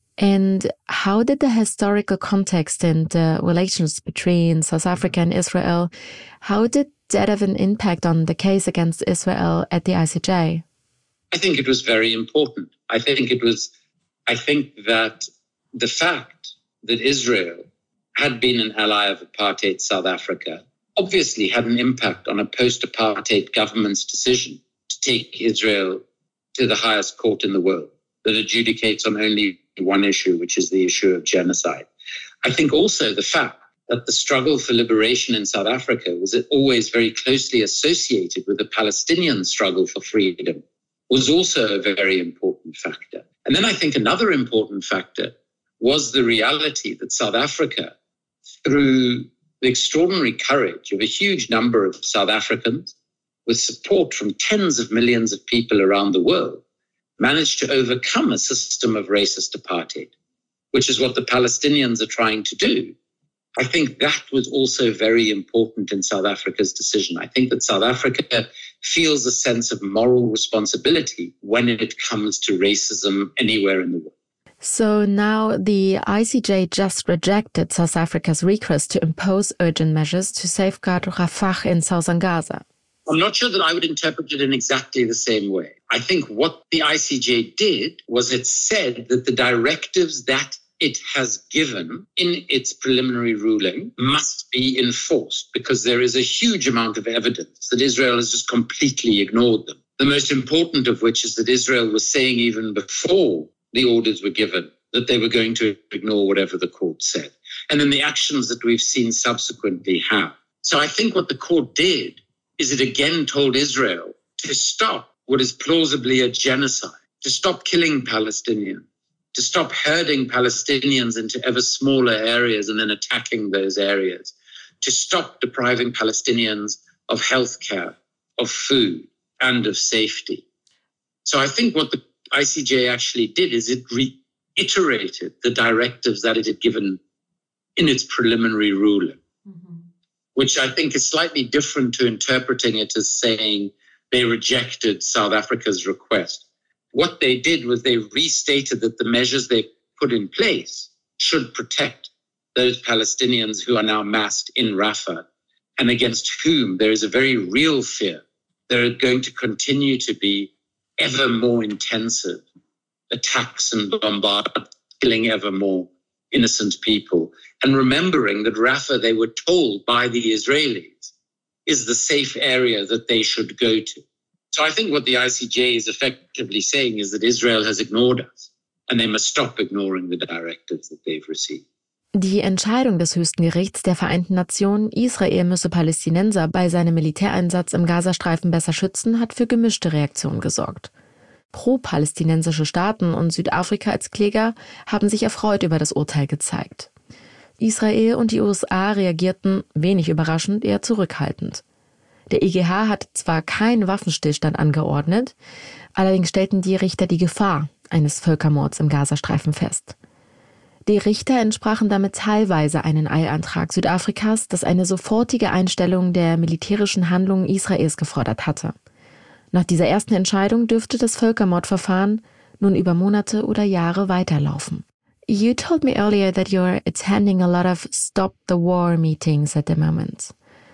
And how did the historical context and the relations between South Africa and Israel, how did that have an impact on the case against Israel at the I C J? I think it was very important. I think it was, I think that the fact that Israel had been an ally of apartheid South Africa obviously had an impact on a post-apartheid government's decision to take Israel to the highest court in the world that adjudicates on only one issue, which is the issue of genocide. I think also the fact that the struggle for liberation in South Africa was always very closely associated with the Palestinian struggle for freedom was also a very important factor. And then I think another important factor was the reality that South Africa, through the extraordinary courage of a huge number of South Africans, with support from tens of millions of people around the world, managed to overcome a system of racist apartheid, which is what the Palestinians are trying to do. I think that was also very important in South Africa's decision. I think that South Africa feels a sense of moral responsibility when it comes to racism anywhere in the world. So now the I C J just rejected South Africa's request to impose urgent measures to safeguard Rafah in southern Gaza. I'm not sure that I would interpret it in exactly the same way. I think what the I C J did was it said that the directives that it has given in its preliminary ruling must be enforced because there is a huge amount of evidence that Israel has just completely ignored them. The most important of which is that Israel was saying even before the orders were given that they were going to ignore whatever the court said. And then the actions that we've seen subsequently have. So I think what the court did is it again told Israel to stop what is plausibly a genocide, to stop killing Palestinians, to stop herding Palestinians into ever smaller areas and then attacking those areas, to stop depriving Palestinians of healthcare, of food, and of safety. So I think what the I C J actually did is it reiterated the directives that it had given in its preliminary ruling, mm-hmm. which I think is slightly different to interpreting it as saying they rejected South Africa's request. What they did was they restated that the measures they put in place should protect those Palestinians who are now massed in Rafah and against whom there is a very real fear there are going to continue to be ever more intensive attacks and bombardments, killing ever more innocent people. And remembering that Rafah, they were told by the Israelis, is the safe area that they should go to. So I think what the I C J is effectively saying is that Israel has ignored us and they must stop ignoring the directives that they've received. Die Entscheidung des höchsten Gerichts der Vereinten Nationen, Israel müsse Palästinenser bei seinem Militäreinsatz im Gazastreifen besser schützen, hat für gemischte Reaktionen gesorgt. Pro-palästinensische Staaten und Südafrika als Kläger haben sich erfreut über das Urteil gezeigt. Israel und die U S A reagierten, wenig überraschend, eher zurückhaltend. Der I G H hat zwar keinen Waffenstillstand angeordnet, allerdings stellten die Richter die Gefahr eines Völkermords im Gazastreifen fest. Die Richter entsprachen damit teilweise einen Eilantrag Südafrikas, das eine sofortige Einstellung der militärischen Handlungen Israels gefordert hatte. Nach dieser ersten Entscheidung dürfte das Völkermordverfahren nun über Monate oder Jahre weiterlaufen. You told me earlier that you're attending a lot of Stop the War meetings at the moment.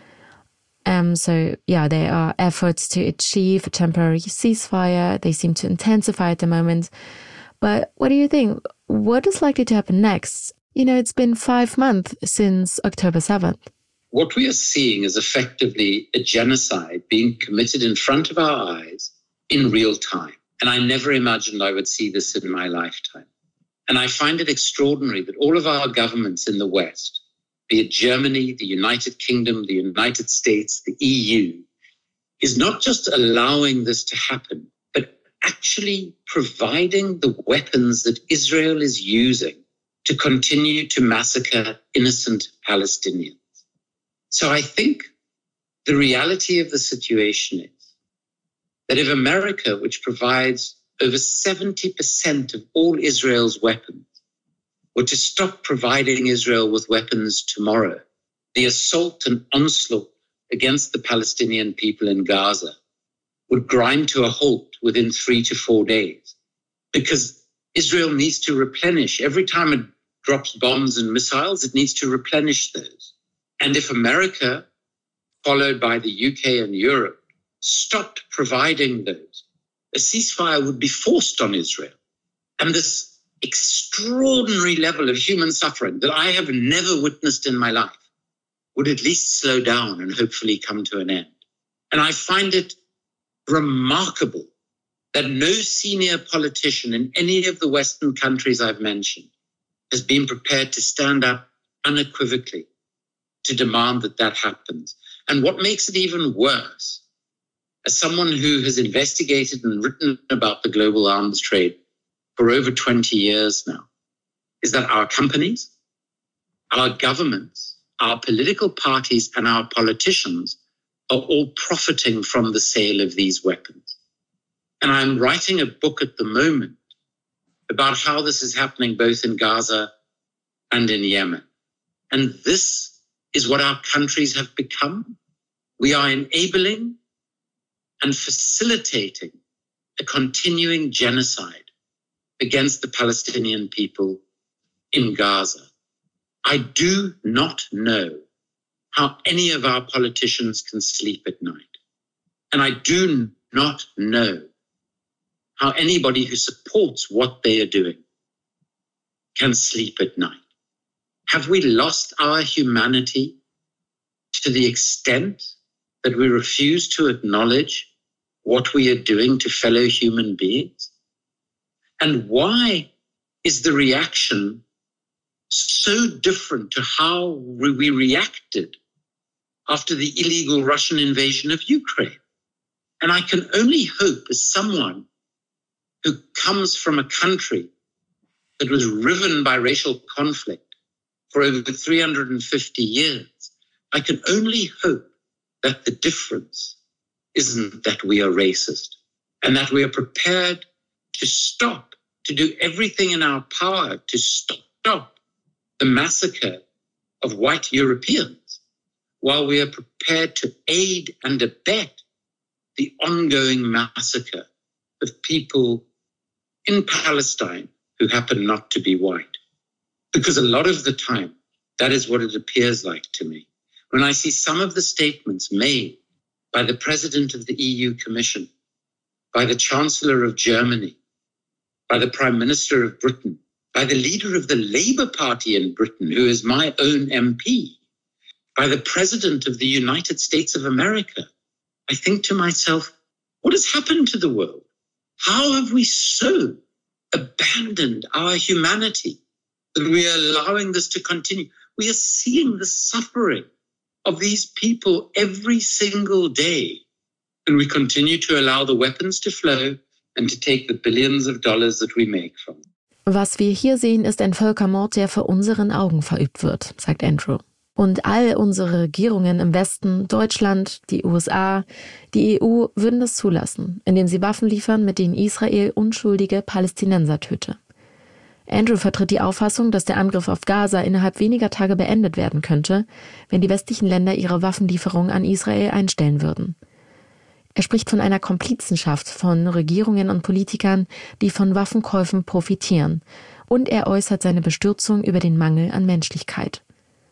Um, so, yeah, there are efforts to achieve a temporary ceasefire. They seem to intensify at the moment. But what do you think? What is likely to happen next? You know, it's been five months since October seventh. What we are seeing is effectively a genocide being committed in front of our eyes in real time. And I never imagined I would see this in my lifetime. And I find it extraordinary that all of our governments in the West, be it Germany, the United Kingdom, the United States, the E U, is not just allowing this to happen, but actually providing the weapons that Israel is using to continue to massacre innocent Palestinians. So I think the reality of the situation is that if America, which provides over seventy percent of all Israel's weapons, were to stop providing Israel with weapons tomorrow, the assault and onslaught against the Palestinian people in Gaza would grind to a halt within three to four days, because Israel needs to replenish. Every time it drops bombs and missiles, it needs to replenish those. And if America, followed by the U K and Europe, stopped providing those, a ceasefire would be forced on Israel. And this extraordinary level of human suffering that I have never witnessed in my life would at least slow down and hopefully come to an end. And I find it remarkable that no senior politician in any of the Western countries I've mentioned has been prepared to stand up unequivocally to demand that that happens. And what makes it even worse, as someone who has investigated and written about the global arms trade for over twenty years now, is that our companies, our governments, our political parties, and our politicians are all profiting from the sale of these weapons. And I'm writing a book at the moment about how this is happening both in Gaza and in Yemen. And this is what our countries have become. We are enabling and facilitating a continuing genocide against the Palestinian people in Gaza. I do not know how any of our politicians can sleep at night. And I do not know how anybody who supports what they are doing can sleep at night. Have we lost our humanity to the extent that we refuse to acknowledge what we are doing to fellow human beings? And why is the reaction so different to how we reacted after the illegal Russian invasion of Ukraine? And I can only hope, as someone who comes from a country that was riven by racial conflict for over three hundred fifty years, I can only hope that the difference isn't that we are racist and that we are prepared to stop, to do everything in our power to stop the massacre of white Europeans, while we are prepared to aid and abet the ongoing massacre of people in Palestine who happen not to be white. Because a lot of the time, that is what it appears like to me. When I see some of the statements made by the President of the E U Commission, by the Chancellor of Germany, by the Prime Minister of Britain, by the leader of the Labour Party in Britain, who is my own M P, by the President of the United States of America, I think to myself, what has happened to the world? How have we so abandoned our humanity that we are allowing this to continue? We are seeing the suffering of these people every single day, and we continue to allow the weapons to flow and to take the billions of dollars that we make from them. Was wir hier sehen, ist ein Völkermord, der vor unseren Augen verübt wird, sagt Andrew. Und all unsere Regierungen im Westen, Deutschland, die U S A, die E U würden das zulassen, indem sie Waffen liefern, mit denen Israel unschuldige Palästinenser töte. Andrew vertritt die Auffassung, dass der Angriff auf Gaza innerhalb weniger Tage beendet werden könnte, wenn die westlichen Länder ihre Waffenlieferungen an Israel einstellen würden. Er spricht von einer Komplizenschaft von Regierungen und Politikern, die von Waffenkäufen profitieren, und er äußert seine Bestürzung über den Mangel an Menschlichkeit.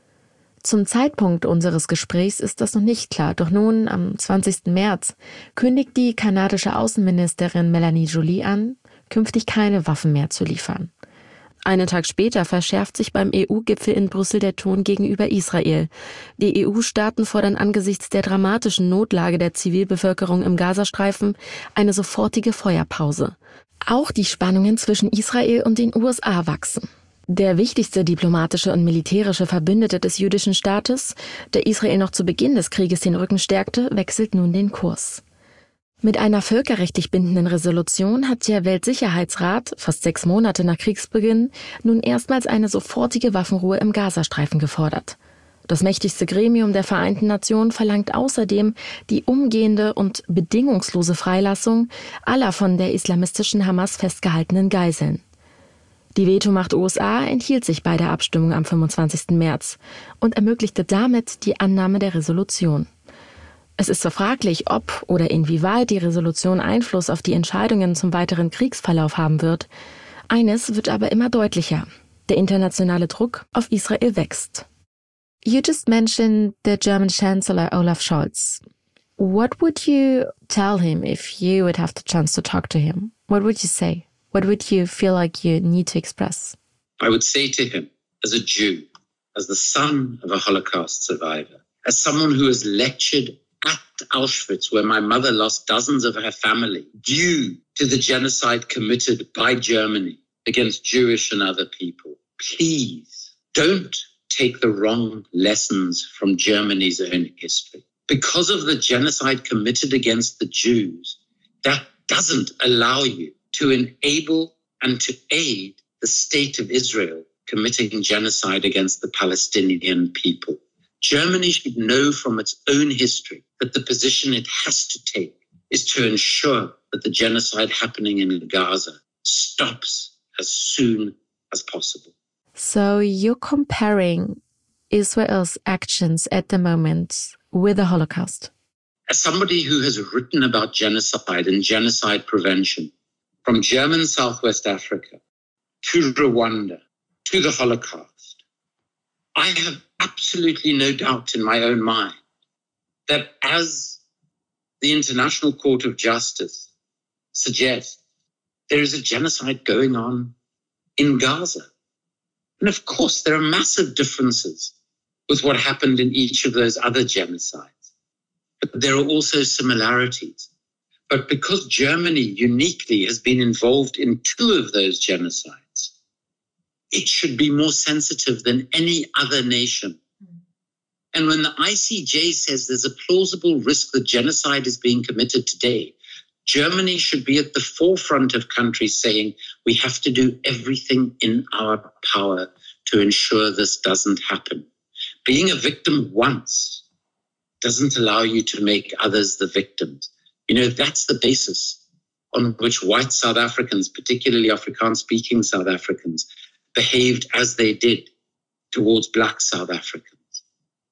Zum Zeitpunkt unseres Gesprächs ist das noch nicht klar, doch nun, am zwanzigsten März, kündigt die kanadische Außenministerin Melanie Joly an, künftig keine Waffen mehr zu liefern. Einen Tag später verschärft sich beim E U-Gipfel in Brüssel der Ton gegenüber Israel. Die E U-Staaten fordern angesichts der dramatischen Notlage der Zivilbevölkerung im Gazastreifen eine sofortige Feuerpause. Auch die Spannungen zwischen Israel und den U S A wachsen. Der wichtigste diplomatische und militärische Verbündete des jüdischen Staates, der Israel noch zu Beginn des Krieges den Rücken stärkte, wechselt nun den Kurs. Mit einer völkerrechtlich bindenden Resolution hat der Weltsicherheitsrat, fast sechs Monate nach Kriegsbeginn, nun erstmals eine sofortige Waffenruhe im Gazastreifen gefordert. Das mächtigste Gremium der Vereinten Nationen verlangt außerdem die umgehende und bedingungslose Freilassung aller von der islamistischen Hamas festgehaltenen Geiseln. Die Vetomacht U S A enthielt sich bei der Abstimmung am fünfundzwanzigsten März und ermöglichte damit die Annahme der Resolution. Es ist zwar fraglich, ob oder inwieweit die Resolution Einfluss auf die Entscheidungen zum weiteren Kriegsverlauf haben wird. Eines wird aber immer deutlicher: Der internationale Druck auf Israel wächst. You just mentioned the German Chancellor Olaf Scholz. What would you tell him if you would have the chance to talk to him? What would you say? What would you feel like you need to express? I would say to him, as a Jew, as the son of a Holocaust survivor, as someone who has lectured at Auschwitz, where my mother lost dozens of her family due to the genocide committed by Germany against Jewish and other people. Please don't take the wrong lessons from Germany's own history. Because of the genocide committed against the Jews, that doesn't allow you to enable and to aid the state of Israel committing genocide against the Palestinian people. Germany should know from its own history that the position it has to take is to ensure that the genocide happening in Gaza stops as soon as possible. So you're comparing Israel's actions at the moment with the Holocaust? As somebody who has written about genocide and genocide prevention, from German Southwest Africa to Rwanda to the Holocaust, I have absolutely no doubt in my own mind that, as the International Court of Justice suggests, there is a genocide going on in Gaza. And of course, there are massive differences with what happened in each of those other genocides. But there are also similarities. But because Germany uniquely has been involved in two of those genocides, it should be more sensitive than any other nation. And when the I C J says there's a plausible risk that genocide is being committed today, Germany should be at the forefront of countries saying we have to do everything in our power to ensure this doesn't happen. Being a victim once doesn't allow you to make others the victims. You know, that's the basis on which white South Africans, particularly Afrikaans-speaking South Africans, behaved as they did towards black South Africans.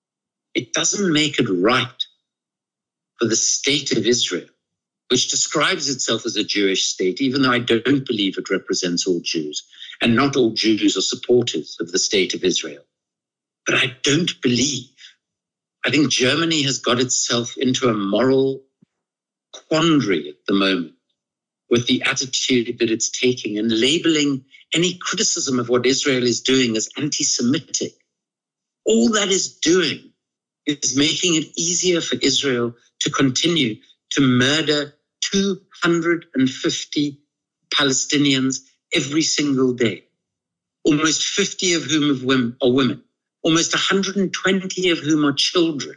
It doesn't make it right for the state of Israel, which describes itself as a Jewish state, even though I don't believe it represents all Jews, and not all Jews are supporters of the state of Israel. But I don't believe, I think Germany has got itself into a moral quandary at the moment with the attitude that it's taking and labeling any criticism of what Israel is doing as anti-Semitic. All that is doing is making it easier for Israel to continue to murder two hundred fifty Palestinians every single day, almost fifty of whom are women, almost one hundred twenty of whom are children.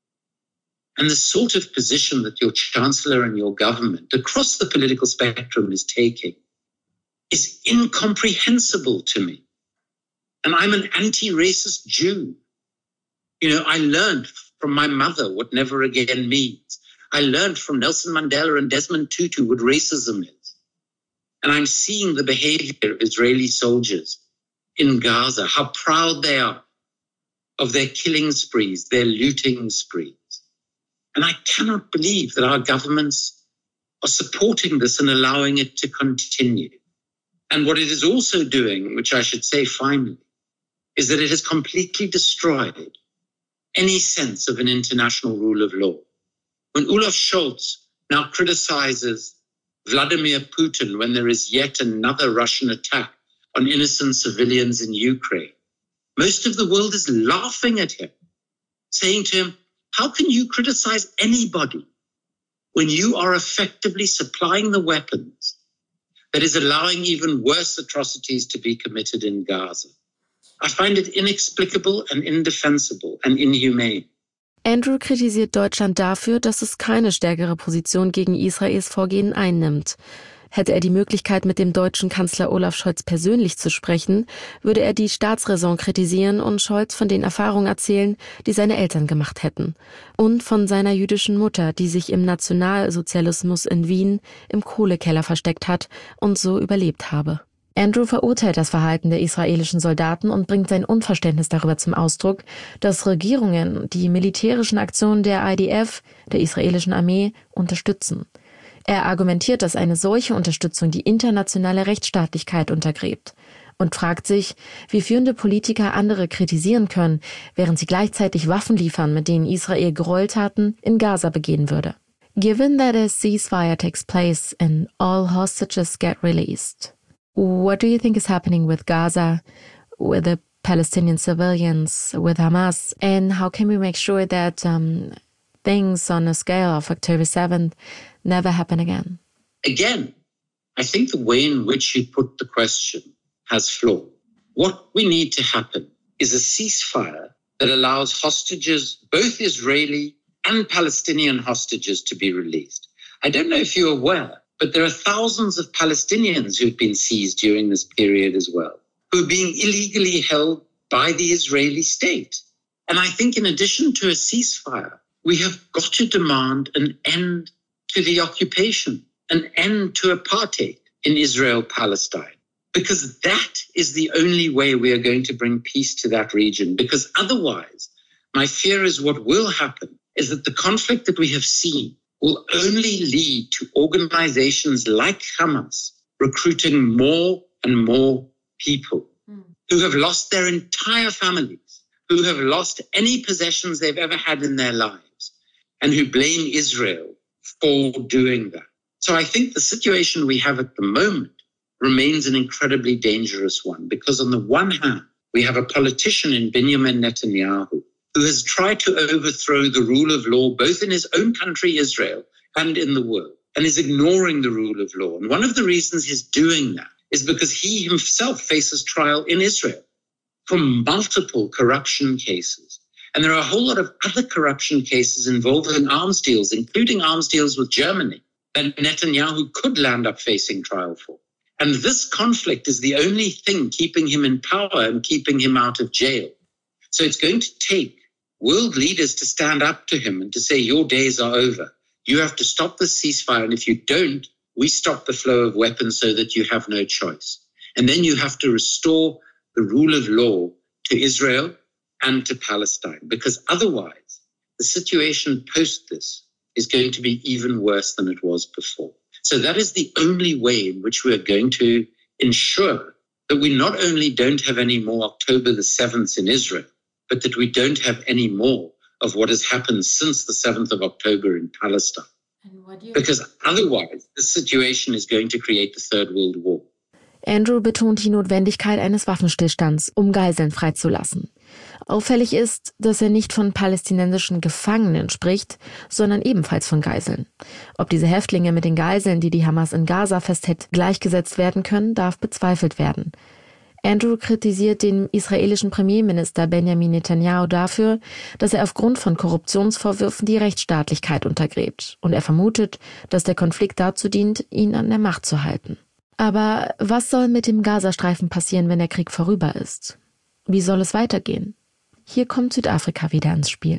And the sort of position that your chancellor and your government across the political spectrum is taking is incomprehensible to me. And I'm an anti-racist Jew. You know, I learned from my mother what never again means. I learned from Nelson Mandela and Desmond Tutu what racism is. And I'm seeing the behavior of Israeli soldiers in Gaza, how proud they are of their killing sprees, their looting sprees. And I cannot believe that our governments are supporting this and allowing it to continue. And what it is also doing, which I should say finally, is that it has completely destroyed any sense of an international rule of law. When Olaf Scholz now criticizes Vladimir Putin when there is yet another Russian attack on innocent civilians in Ukraine, most of the world is laughing at him, saying to him, how can you criticize anybody when you are effectively supplying the weapons that is allowing even worse atrocities to be committed in Gaza? I find it inexplicable and indefensible and inhumane. Andrew kritisiert Deutschland dafür, dass es keine stärkere Position gegen Israels Vorgehen einnimmt. Hätte er die Möglichkeit, mit dem deutschen Kanzler Olaf Scholz persönlich zu sprechen, würde er die Staatsräson kritisieren und Scholz von den Erfahrungen erzählen, die seine Eltern gemacht hätten. Und von seiner jüdischen Mutter, die sich im Nationalsozialismus in Wien im Kohlekeller versteckt hat und so überlebt habe. Andrew verurteilt das Verhalten der israelischen Soldaten und bringt sein Unverständnis darüber zum Ausdruck, dass Regierungen die militärischen Aktionen der I D F, der israelischen Armee, unterstützen. Er argumentiert, dass eine solche Unterstützung die internationale Rechtsstaatlichkeit untergräbt und fragt sich, wie führende Politiker andere kritisieren können, während sie gleichzeitig Waffen liefern, mit denen Israel Gräueltaten in Gaza begehen würde. Given that a ceasefire takes place and all hostages get released, what do you think is happening with Gaza, with the Palestinian civilians, with Hamas, and how can we make sure that um, things on a scale of October seventh never happen again? Again, I think the way in which you put the question has flaw. What we need to happen is a ceasefire that allows hostages, both Israeli and Palestinian hostages, to be released. I don't know if you're aware, but there are thousands of Palestinians who've been seized during this period as well, who are being illegally held by the Israeli state. And I think in addition to a ceasefire, we have got to demand an end to the occupation, an end to apartheid in Israel-Palestine, because that is the only way we are going to bring peace to that region. Because otherwise, my fear is what will happen is that the conflict that we have seen will only lead to organizations like Hamas recruiting more and more people mm. who have lost their entire families, who have lost any possessions they've ever had in their lives, and who blame Israel for doing that. So I think the situation we have at the moment remains an incredibly dangerous one, because on the one hand, we have a politician in Benjamin Netanyahu who has tried to overthrow the rule of law, both in his own country, Israel, and in the world, and is ignoring the rule of law. And one of the reasons he's doing that is because he himself faces trial in Israel for multiple corruption cases. And there are a whole lot of other corruption cases involving arms deals, including arms deals with Germany, that Netanyahu could land up facing trial for. And this conflict is the only thing keeping him in power and keeping him out of jail. So it's going to take world leaders to stand up to him and to say, your days are over. You have to stop the ceasefire. And if you don't, we stop the flow of weapons so that you have no choice. And then you have to restore the rule of law to Israel and to Palestine, because otherwise the situation post this is going to be even worse than it was before. So that is the only way in which we are going to ensure that we not only don't have any more October the seventh in Israel, but that we don't have any more of what has happened since the seventh of October in Palestine. Because otherwise, the situation is going to create the Third World War. Andrew betont die Notwendigkeit eines Waffenstillstands, um Geiseln freizulassen. Auffällig ist, dass er nicht von palästinensischen Gefangenen spricht, sondern ebenfalls von Geiseln. Ob diese Häftlinge mit den Geiseln, die die Hamas in Gaza festhält, gleichgesetzt werden können, darf bezweifelt werden. Andrew kritisiert den israelischen Premierminister Benjamin Netanyahu dafür, dass er aufgrund von Korruptionsvorwürfen die Rechtsstaatlichkeit untergräbt. Und er vermutet, dass der Konflikt dazu dient, ihn an der Macht zu halten. Aber was soll mit dem Gazastreifen passieren, wenn der Krieg vorüber ist? Wie soll es weitergehen? Hier kommt Südafrika wieder ins Spiel.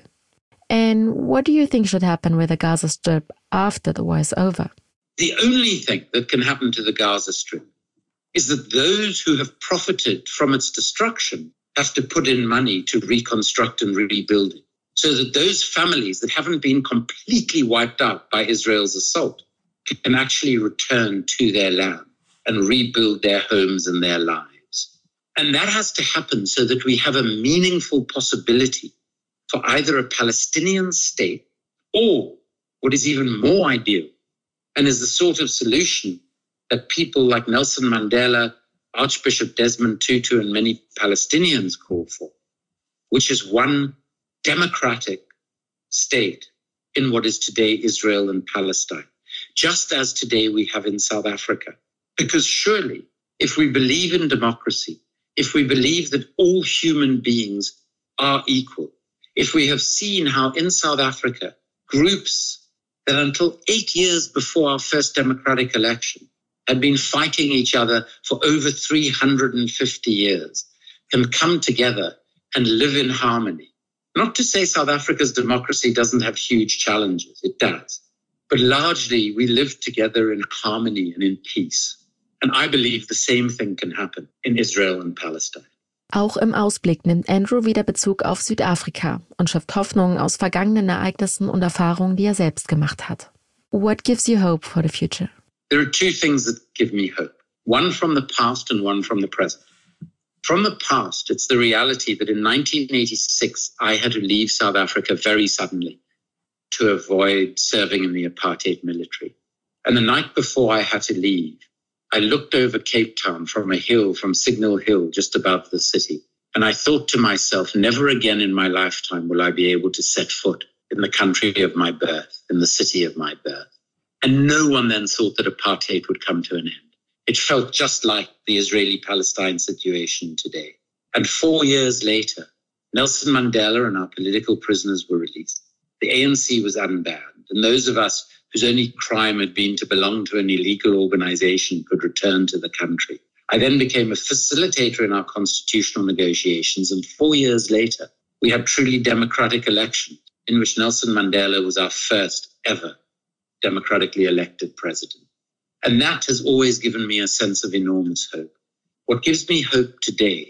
And what do you think should happen with the Gaza Strip after the war is over? The only thing that can happen to the Gaza Strip is that those who have profited from its destruction have to put in money to reconstruct and rebuild it, so that those families that haven't been completely wiped out by Israel's assault can actually return to their land and rebuild their homes and their lives. And that has to happen so that we have a meaningful possibility for either a Palestinian state or, what is even more ideal, and is the sort of solution that people like Nelson Mandela, Archbishop Desmond Tutu, and many Palestinians call for, which is one democratic state in what is today Israel and Palestine, just as today we have in South Africa. Because surely, if we believe in democracy, if we believe that all human beings are equal, if we have seen how in South Africa, groups that until eight years before our first democratic election had been fighting each other for over three hundred fifty years, can come together and live in harmony. Not to say South Africa's democracy doesn't have huge challenges, it does. But largely we live together in harmony and in peace. And I believe the same thing can happen in Israel and Palestine. Auch im Ausblick nimmt Andrew wieder Bezug auf Südafrika und schöpft Hoffnungen aus vergangenen Ereignissen und Erfahrungen, die er selbst gemacht hat. What gives you hope for the future? There are two things that give me hope. One from the past and one from the present. From the past, it's the reality that in nineteen eighty-six, I had to leave South Africa very suddenly to avoid serving in the apartheid military. And the night before I had to leave, I looked over Cape Town from a hill, from Signal Hill, just above the city. And I thought to myself, never again in my lifetime will I be able to set foot in the country of my birth, in the city of my birth. And no one then thought that apartheid would come to an end. It felt just like the Israeli-Palestine situation today. And four years later, Nelson Mandela and our political prisoners were released. The A N C was unbanned, and those of us whose only crime had been to belong to an illegal organization could return to the country. I then became a facilitator in our constitutional negotiations, and four years later, we had truly democratic elections in which Nelson Mandela was our first ever democratically elected president. And that has always given me a sense of enormous hope. What gives me hope today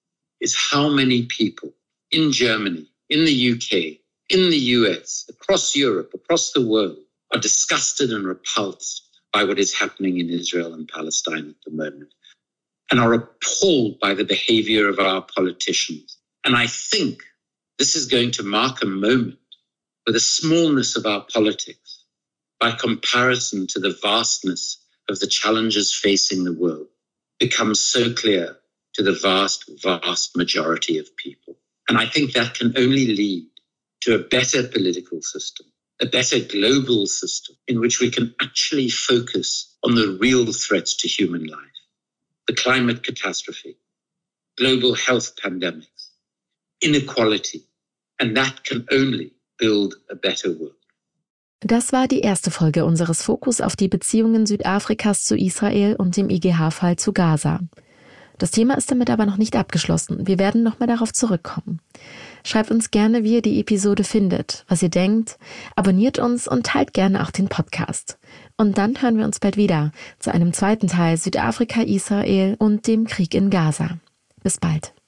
is how many people in Germany, in the U K, in the U S, across Europe, across the world, are disgusted and repulsed by what is happening in Israel and Palestine at the moment, and are appalled by the behavior of our politicians. And I think this is going to mark a moment where the smallness of our politics, by comparison to the vastness of the challenges facing the world, becomes so clear to the vast, vast majority of people. And I think that can only lead to a better political system, a better global system in which we can actually focus on the real threats to human life, the climate catastrophe, global health pandemics, inequality, and that can only build a better world. Das war die erste Folge unseres Fokus auf die Beziehungen Südafrikas zu Israel und dem I G H-Fall zu Gaza. Das Thema ist damit aber noch nicht abgeschlossen. Wir werden nochmal darauf zurückkommen. Schreibt uns gerne, wie ihr die Episode findet, was ihr denkt, abonniert uns und teilt gerne auch den Podcast. Und dann hören wir uns bald wieder zu einem zweiten Teil Südafrika, Israel und dem Krieg in Gaza. Bis bald.